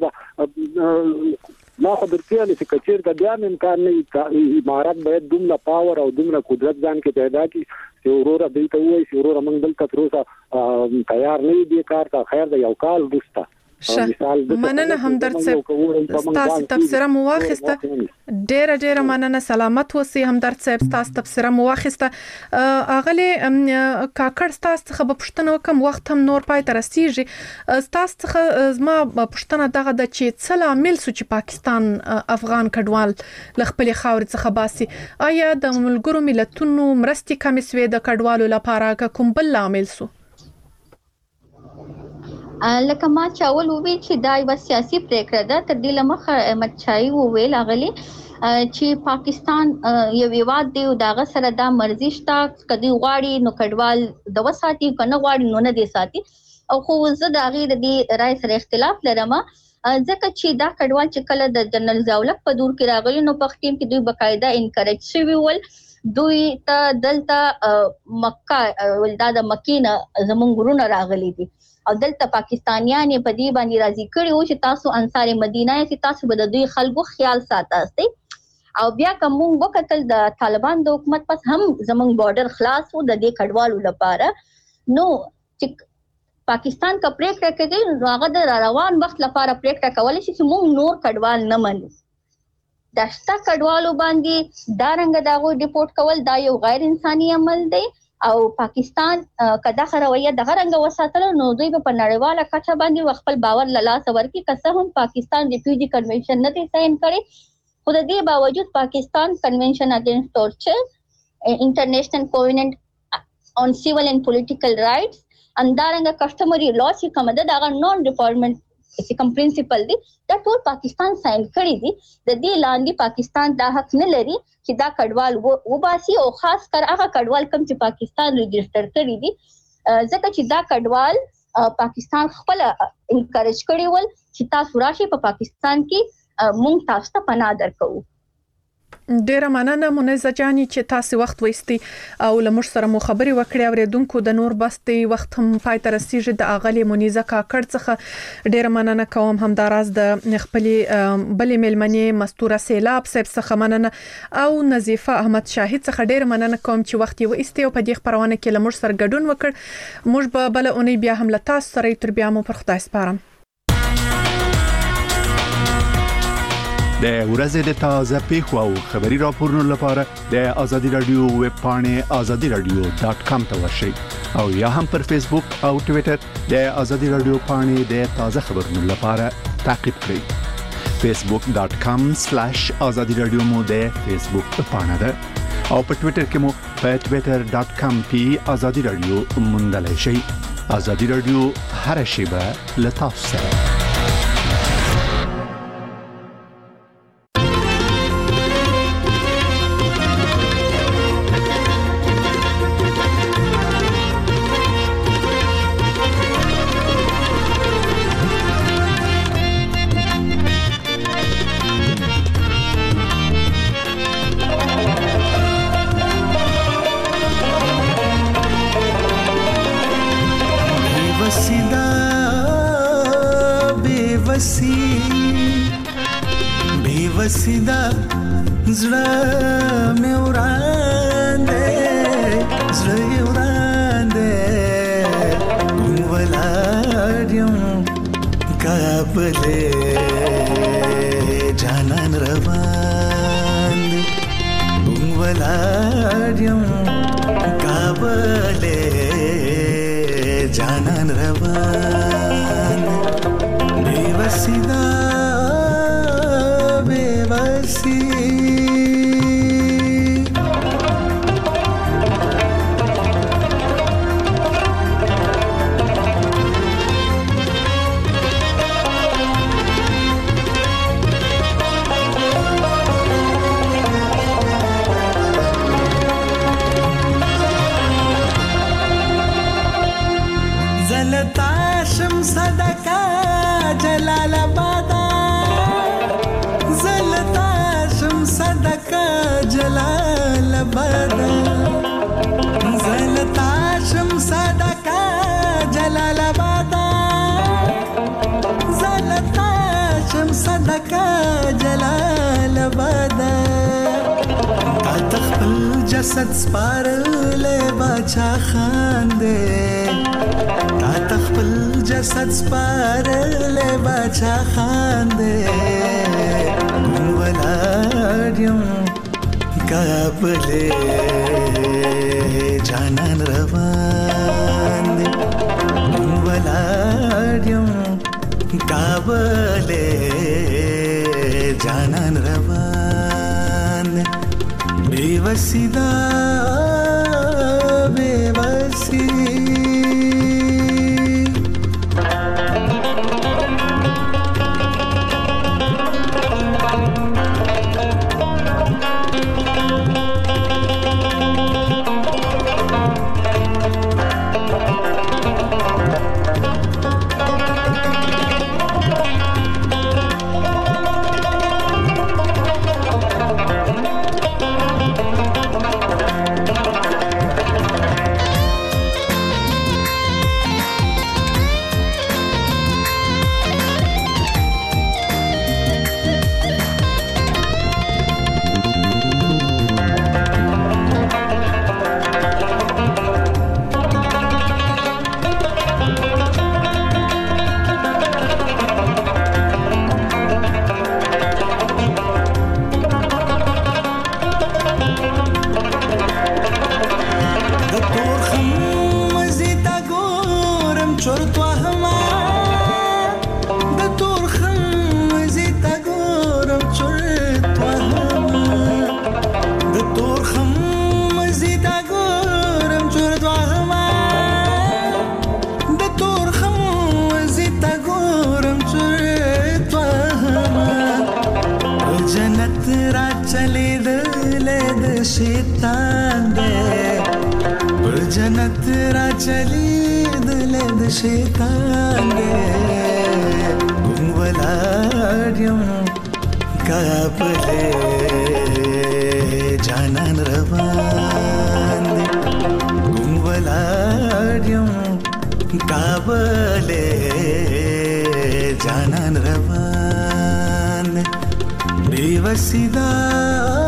S10: ما خو درته چې کچیر د بیا امکان نه امارات باید دومره پاور او دومره قدرت ځان کې پیدا کړي چې وروره دلته وایي چې وروره موږ دلته تر اوسه تیار نه دي کار ته خیر د یو کال وروسته
S3: مننه همدرد صاحب تاسو تبصره مو واخیسته ډیره مننه سلامت اوسئ همدرد صاحب تاسو تبصره مو واخیسته اغلی کاکړ تاسو څخه په پښتنو کوم وخت هم نور پای ته رسیږي تاسو څخه زما پښتنه دغه د چې څه عامل سو چې پاکستان افغان کډوال لخپل خاور څخه باسي آیا د ملګرو ملتونو مرستې کمې سوې د کډوالو لپاره کوم بل عامل سو
S5: لکه ما چاول وی چې دا یو سیاسي پریکړه ده تر دې لمخه مچای ویل اغلی چې پاکستان یو ویواد دی او داغه سره دا مرزي شته کدي غواړي نو کډوال د وساتي کنه غواړي نو نه دی ساتي او خو زه دا غیر دی رائے سره اختلاف لرم ځکه چې دا کډوال چې کله د جنرال ضیاءالحق په دور کې راغلي نو په ټیم کې دوی بقاعده انکریج شوی ول دوی ته دلته مکه ولدا د مکینه زمونږ ګورونه راغلي دي او دلته پاکستانیان په دې باندې راضي کړي او چې تاسو انصار مدینه چې تاسو به د دوی خلکو خیال ساتئ او بیا کوم وکتل د طالبان د حکومت پس هم زمونږ بارډر خلاص وو د دې کډوالو لپاره نو چې پاکستان کا پریکړه کوي نو هغه د روان وخت لپاره پریکړه کولای شي چې موږ نور کډوال نه منو داشته کډوالو باندې دا رنګ داغو ډیپورت کول دا یو غیر انساني عمل دی او پاکستان کدا خرویه دغه رنګ وساتل نو دوی په نړیواله کچه باندې خپل باور لاله ورکی کسه هم پاکستان ریفیوجی کنونشن نه دی ساين کړي خو د دې باوجود پاکستان کنونشن اگینسٹ ټورچر انټرنیشنل کووننٹ on civil and political rights اندارنګ کسٹمری لا چې کوم دا نون ډیپارټمنٹ چې کوم پرنسپل دی دا ټول پاکستان ساين کړی دی د دې لاندې پاکستان دا حق نه لري چې دا کډوال وباسي او خاص کر هغه کډوال کوم چې پاکستان ريجستر کړی دی ځکه چې دا کډوال پاکستان خپل انکریج کړی ول چې تاسو راشي په پاکستان کې مونږ تاسو ته پناه درکو
S3: ډیره مننه منزه جاني چې تاسو وخت وېستي او لمر سره مو خبري وکړې اوریدونکو د نور بستي وخت هم پای تر رسیدي د اغلی منیزه کاکړ څخه ډیره مننه کوم همداراز د خپلې بلې ملمنې مستوره سیلاب صاحب څخه مننه او نظیفه احمد شاهد څخه ډیره مننه کوم چې وخت یې وېستي او په دې خبرونه کې لمر سره ګډون وکړ موږ به بل اونۍ بیا هم له تاسو سره تر بیا مو پر خدای سپارم
S11: د ورځې د تازه پیښو او خبري راپورونو لپاره د ازادي رادیو ویب پاڼې azadiradio.com ته ورشئ او یا هم پر فیسبوک او ټوئیټر د ازادي رادیو پاڼې د تازه خبرونو لپاره تعقیب کړئ facebook.com/azadiradio مو د فیسبوک پاڼه ده او په ټوئیټر کې مو په twitter.com/azadiradio موندلای شئ ازادي رادیو هر شیبه له تاسو سره
S12: बेवसीदा زړه مې وراندې ولادم کابلې جانان روان ولادم کابلې جانان روان बेवसीदा صدقه جلال آباد زلتا شم صدقه جلال آباد زلتا شم صدقه جلال آباد زلتا شم صدقه جلال آباد تا تخپل جسد سپارلې باچا خان دې تا تخپل جسد سپارلې باچا خان دې ولادم کابلې جانان روان دې ولادم کابلې جانان روان دې बेवसीदा बेवसी چورتوا هما د تورخم زیتا ګورم چورتوا هما د تورخم زیتا ګورم چورتوا هما د تورخم زیتا ګورم چورتوا هما جنت را چلی د شیطان دې جنت را چلی د شیطان دې ګمولاډم کاپله جانان روان دې ګمولاډم کاپله جانان روان دې بیوسیدا